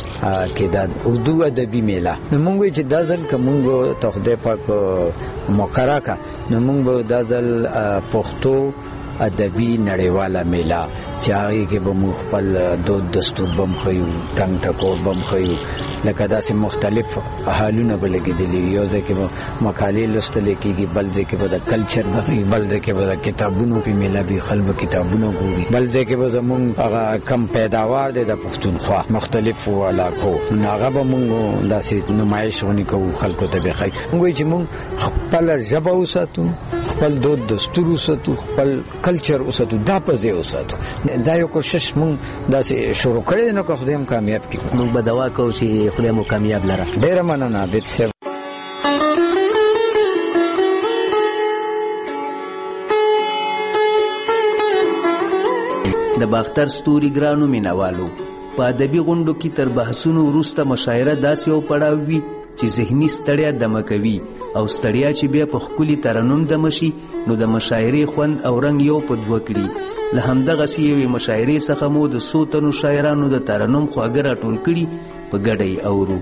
کې دا اردو ادبي میله نو مونږ وایي چې دا ځل که مونږ ته خدای پاک مقرره کړه نو مونږ به دا ځل پښتو ادبي نړیواله میله چې هغه کې به مو خپل دود دستور بم خيو ټنګ ټکور بم خيو لکه داسې مختلف حالونه بلګېدلي یو ځکه به مقالې لوستل کېږي بل ځکه به د کلچر دغه بل ځکه به د کتابونو په میله به خلک کتابونو ګوري بل ځکه به زمون هغه کم پیداوار دی د پښتونخوا مختلفو علاقو هغه به مونږ داسې نمایش ونی کوو خلکو ته به خای موږ چې مونږ خپل ژبه وساتو خپل دود دستور وساتو خپل کلچر وساتو دا په ځای وساتو دا یو کوشش مونږ داسې شروع کړی نو که خدای هم کامیاب کړي
مونږ به دعا کوو چې خدای مو کامیاب لره
ډیر مننه عابد صاحب
د باختر ستوري ګرانو مینوالو په ادبي غونډو کې تر بحثونو وروسته مشاعره داسې یو پړاو وي چې ذهني ستړیا دمه کوي او ستړیا چې بیا په ښکلي ترنم دمه شي نو د مشاعرې خوند او رنګ یو په دوه کړي له همدغسې یوې مشاعرې څخه مو د څو تنو شاعرانو د ترنم خواږه راټول کړي په ګډه یې اورو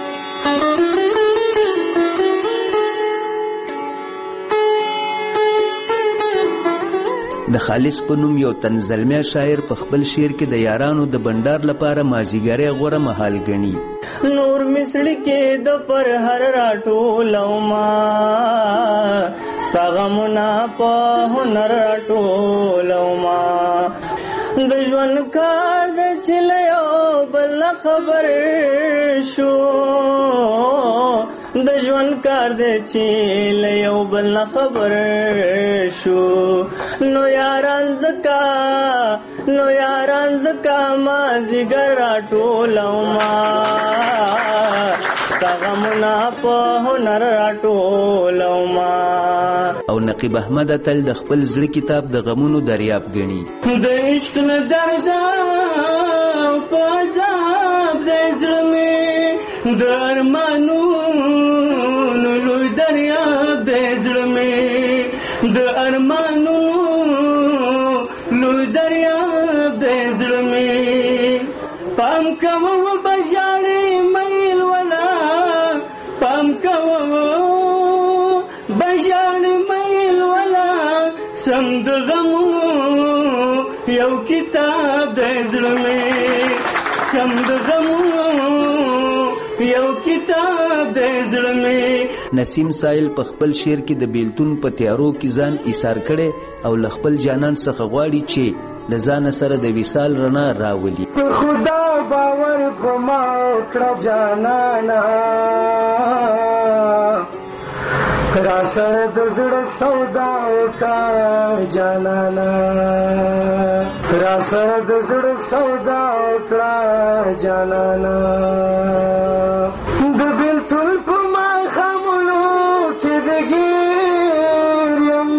د خالص په نوم یو تنزلمیا شاعر په خپل شعر کې د یارانو د بندر لپاره مازیګری غوره مهال ګڼي
نور مسړ کې د پر هر راټولو ما ستغمنا په هنر راټولو ما د ژوند کار د چلیو بل خبر شو د ژوند کار د چلیو بل خبر شو نو یاران زکا نو یاران زکا ما زیګر راټولو ما ستغمنا په هنر راټولو ما
او نقیب احمد تل د خپل زړه کتاب د غمونو دریاب ګڼي
د عشق نه درد او په عذاب د زړه مې د ارمانونو لوی دریاب د زړه مې د ارمانونو لوی دریاب د زړه مې پام کوو بجاړې میل ولا پام کوو بجاړې میل ولا سم د غمونو یو کتاب د زړه مې سم د غمونو یو کتاب د زړه مې
نسیم سایل په خپل شعر کې د بیلتون په تیارو کې ځان ایثار کړي او ل خپل جانان څخه غواړي چې د ځان سره د وصال رڼا راولي
خدا باور په ما کړه جانانا را سره د زړه سودا وکړه جانانا را سره د زړه سودا وکړه جانانا د بیلتون په ما خاملو کې د ګیریم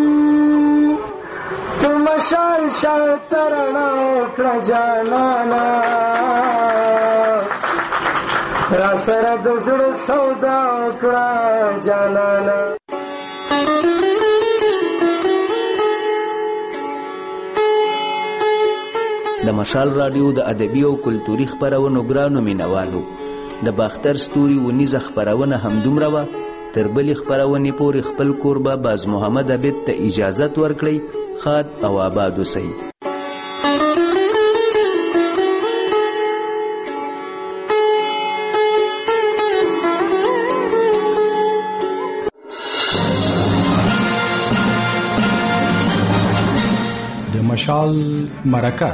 تو مشال شاترنا وکړه جانانا را سره د زړه سودا وکړه جانانا
د مشال رادیو د ادبي او کلتوري خبرونو ګرانو مینوالو د باختر ستوري ونیزه خبرونه همدومره وه تر بلې خبرونې پورې خپل کوربه باز محمد عبید ته اجازت ورکړئ ښاد او آباد اوسئ
مشال مرکه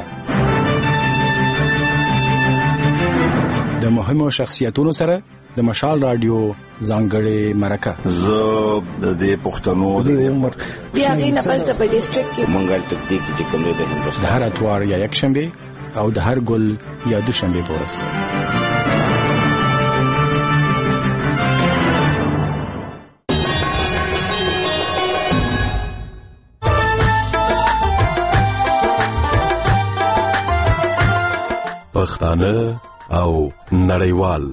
د مهمو شخصیتونو سره د مشال رادیو ځانګړې مرکه
زه د دې پښتنو د عمر
بیا غینه پس د ډیسټریکټ کې
منګل تکتیک چې کوم دی د هندوستان
د هر اتوار یا یک شنبه او د هر ګل یا دوشنبه پورس
پښتانه او نړیوال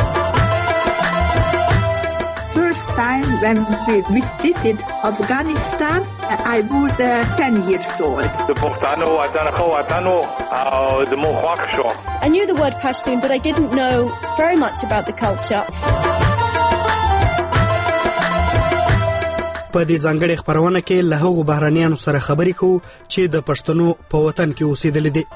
First time when we visited Afghanistan, I was uh, ten years old.
The Pukhtano watan kho watano au the mo khwak sho.
I knew the word Pashtun, but I didn't know very much about the culture.
په دې ځانګړې خپرونه کې له هغو بهرنیانو سره خبرې کوو چې د پښتنو په وطن کې اوسېدلي دي.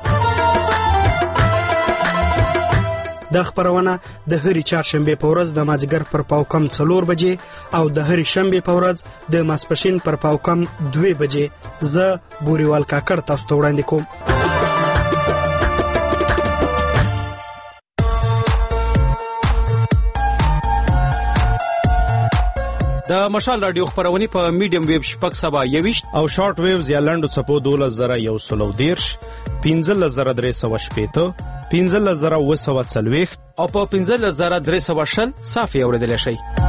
دا خپرونه د هرې چهارشنبې په ورځ د مازدیګر پر پاوکم څلور بجې او د هرې شنبې په ورځ د ماسپښین پر پاوکم دوې بجې زه بوریوال کاکړ تاسو ته وړاندې کوم.
د مشال رادیو خبرونه په میډیم ویب شپږ سبا یويشت
او شارټ ویوز یا لنډو څپو دولس زره یو سلو دیرش پنځلس زره درې سوه شپېته پنځلس زره اوه سوه څلوېښت
او په پنځلس زره درې سوه شل صافي اورېدلی شئ.